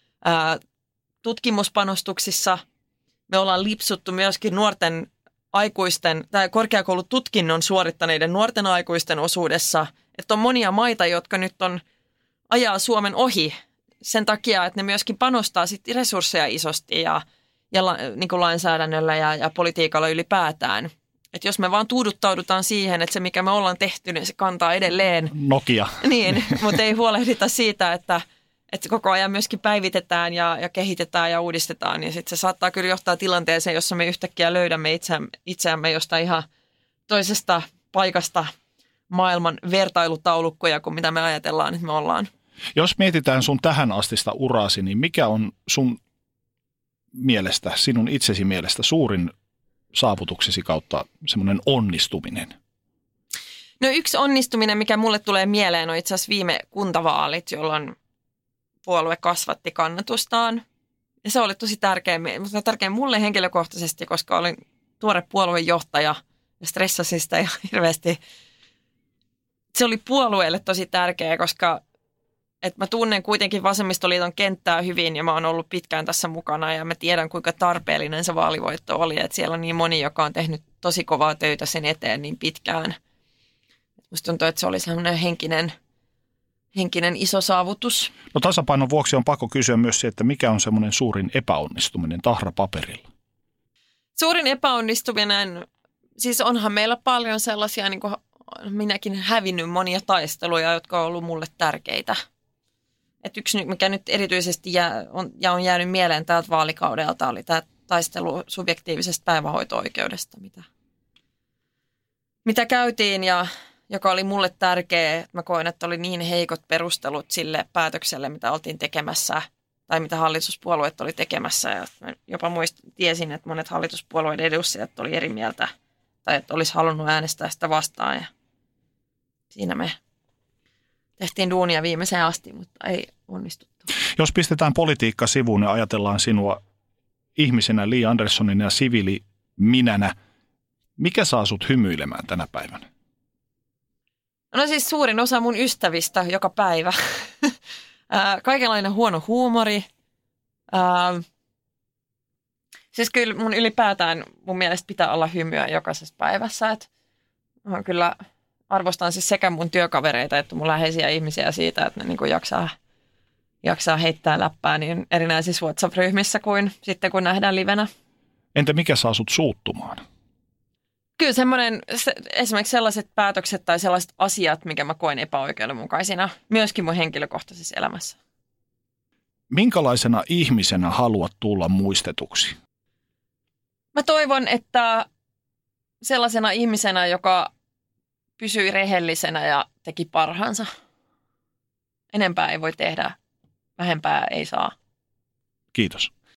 tutkimuspanostuksissa. Me ollaan lipsuttu myöskin nuorten aikuisten tai korkeakoulututkinnon suorittaneiden nuorten aikuisten osuudessa. Että on monia maita, jotka nyt ajaa Suomen ohi sen takia, että ne myöskin panostaa sit resursseja isosti ja niin kuin lainsäädännöllä ja politiikalla ylipäätään. Että jos me vaan tuuduttaudutaan siihen, että se mikä me ollaan tehty, niin se kantaa edelleen. Nokia. Niin, mutta ei huolehdita siitä, että koko ajan myöskin päivitetään ja kehitetään ja uudistetaan. Ja sitten se saattaa kyllä johtaa tilanteeseen, jossa me yhtäkkiä löydämme itseämme jostain ihan toisesta paikasta maailman vertailutaulukkoja kuin mitä me ajatellaan, että me ollaan. Jos mietitään sun tähän astista uraasi, niin mikä on sun mielestä, sinun itsesi mielestä suurin saavutuksesi kautta semmoinen onnistuminen? No yksi onnistuminen, mikä mulle tulee mieleen, on itse asiassa viime kuntavaalit, jolloin puolue kasvatti kannatustaan. Ja se oli tosi tärkeä mulle henkilökohtaisesti, koska olin tuore puoluejohtaja ja stressasin sitä ihan hirveästi. Se oli puolueelle tosi tärkeä, koska mä tunnen kuitenkin vasemmistoliiton kenttää hyvin ja mä oon ollut pitkään tässä mukana ja mä tiedän kuinka tarpeellinen se vaalivoitto oli. Että siellä on niin moni, joka on tehnyt tosi kovaa töitä sen eteen niin pitkään. Musta tuntuu, että se oli sellainen henkinen iso saavutus. No tasapainon vuoksi on pakko kysyä myös se, että mikä on semmoinen suurin epäonnistuminen tahrapaperilla? Suurin epäonnistuminen, siis onhan meillä paljon sellaisia, niin kuin minäkin hävinnyt monia taisteluja, jotka on ollut mulle tärkeitä. Et yksi, mikä nyt erityisesti on jäänyt mieleen tältä vaalikaudelta, oli tämä taistelu subjektiivisesta päivähoito-oikeudesta, mitä käytiin ja joka oli mulle tärkeä. Mä koen, että oli niin heikot perustelut sille päätökselle, mitä oltiin tekemässä tai mitä hallituspuolueet oli tekemässä. Ja mä jopa tiesin, että monet hallituspuolueiden edustajat oli eri mieltä tai että olisi halunnut äänestää sitä vastaan. Ja siinä me tehtiin duunia viimeiseen asti, mutta ei onnistuttu. Jos pistetään politiikka sivuun ja ajatellaan sinua ihmisenä, Li Anderssonina ja siviiliminänä, mikä saa sut hymyilemään tänä päivänä? No siis suurin osa mun ystävistä joka päivä. Kaikenlainen huono huumori. Siis kyllä mun ylipäätään mun mielestä pitää olla hymyä jokaisessa päivässä. Et mä kyllä arvostan siis sekä mun työkavereita että mun läheisiä ihmisiä siitä, että ne niin kuin jaksaa heittää läppää niin erinäisissä WhatsApp-ryhmissä kuin sitten kun nähdään livenä. Entä mikä saa sut suuttumaan? Kyllä esimerkiksi sellaiset päätökset tai sellaiset asiat, mikä mä koen epäoikeudenmukaisina, myöskin mun henkilökohtaisessa elämässä. Minkälaisena ihmisenä haluat tulla muistetuksi? Mä toivon, että sellaisena ihmisenä, joka pysyi rehellisenä ja teki parhaansa. Enempää ei voi tehdä, vähempää ei saa. Kiitos.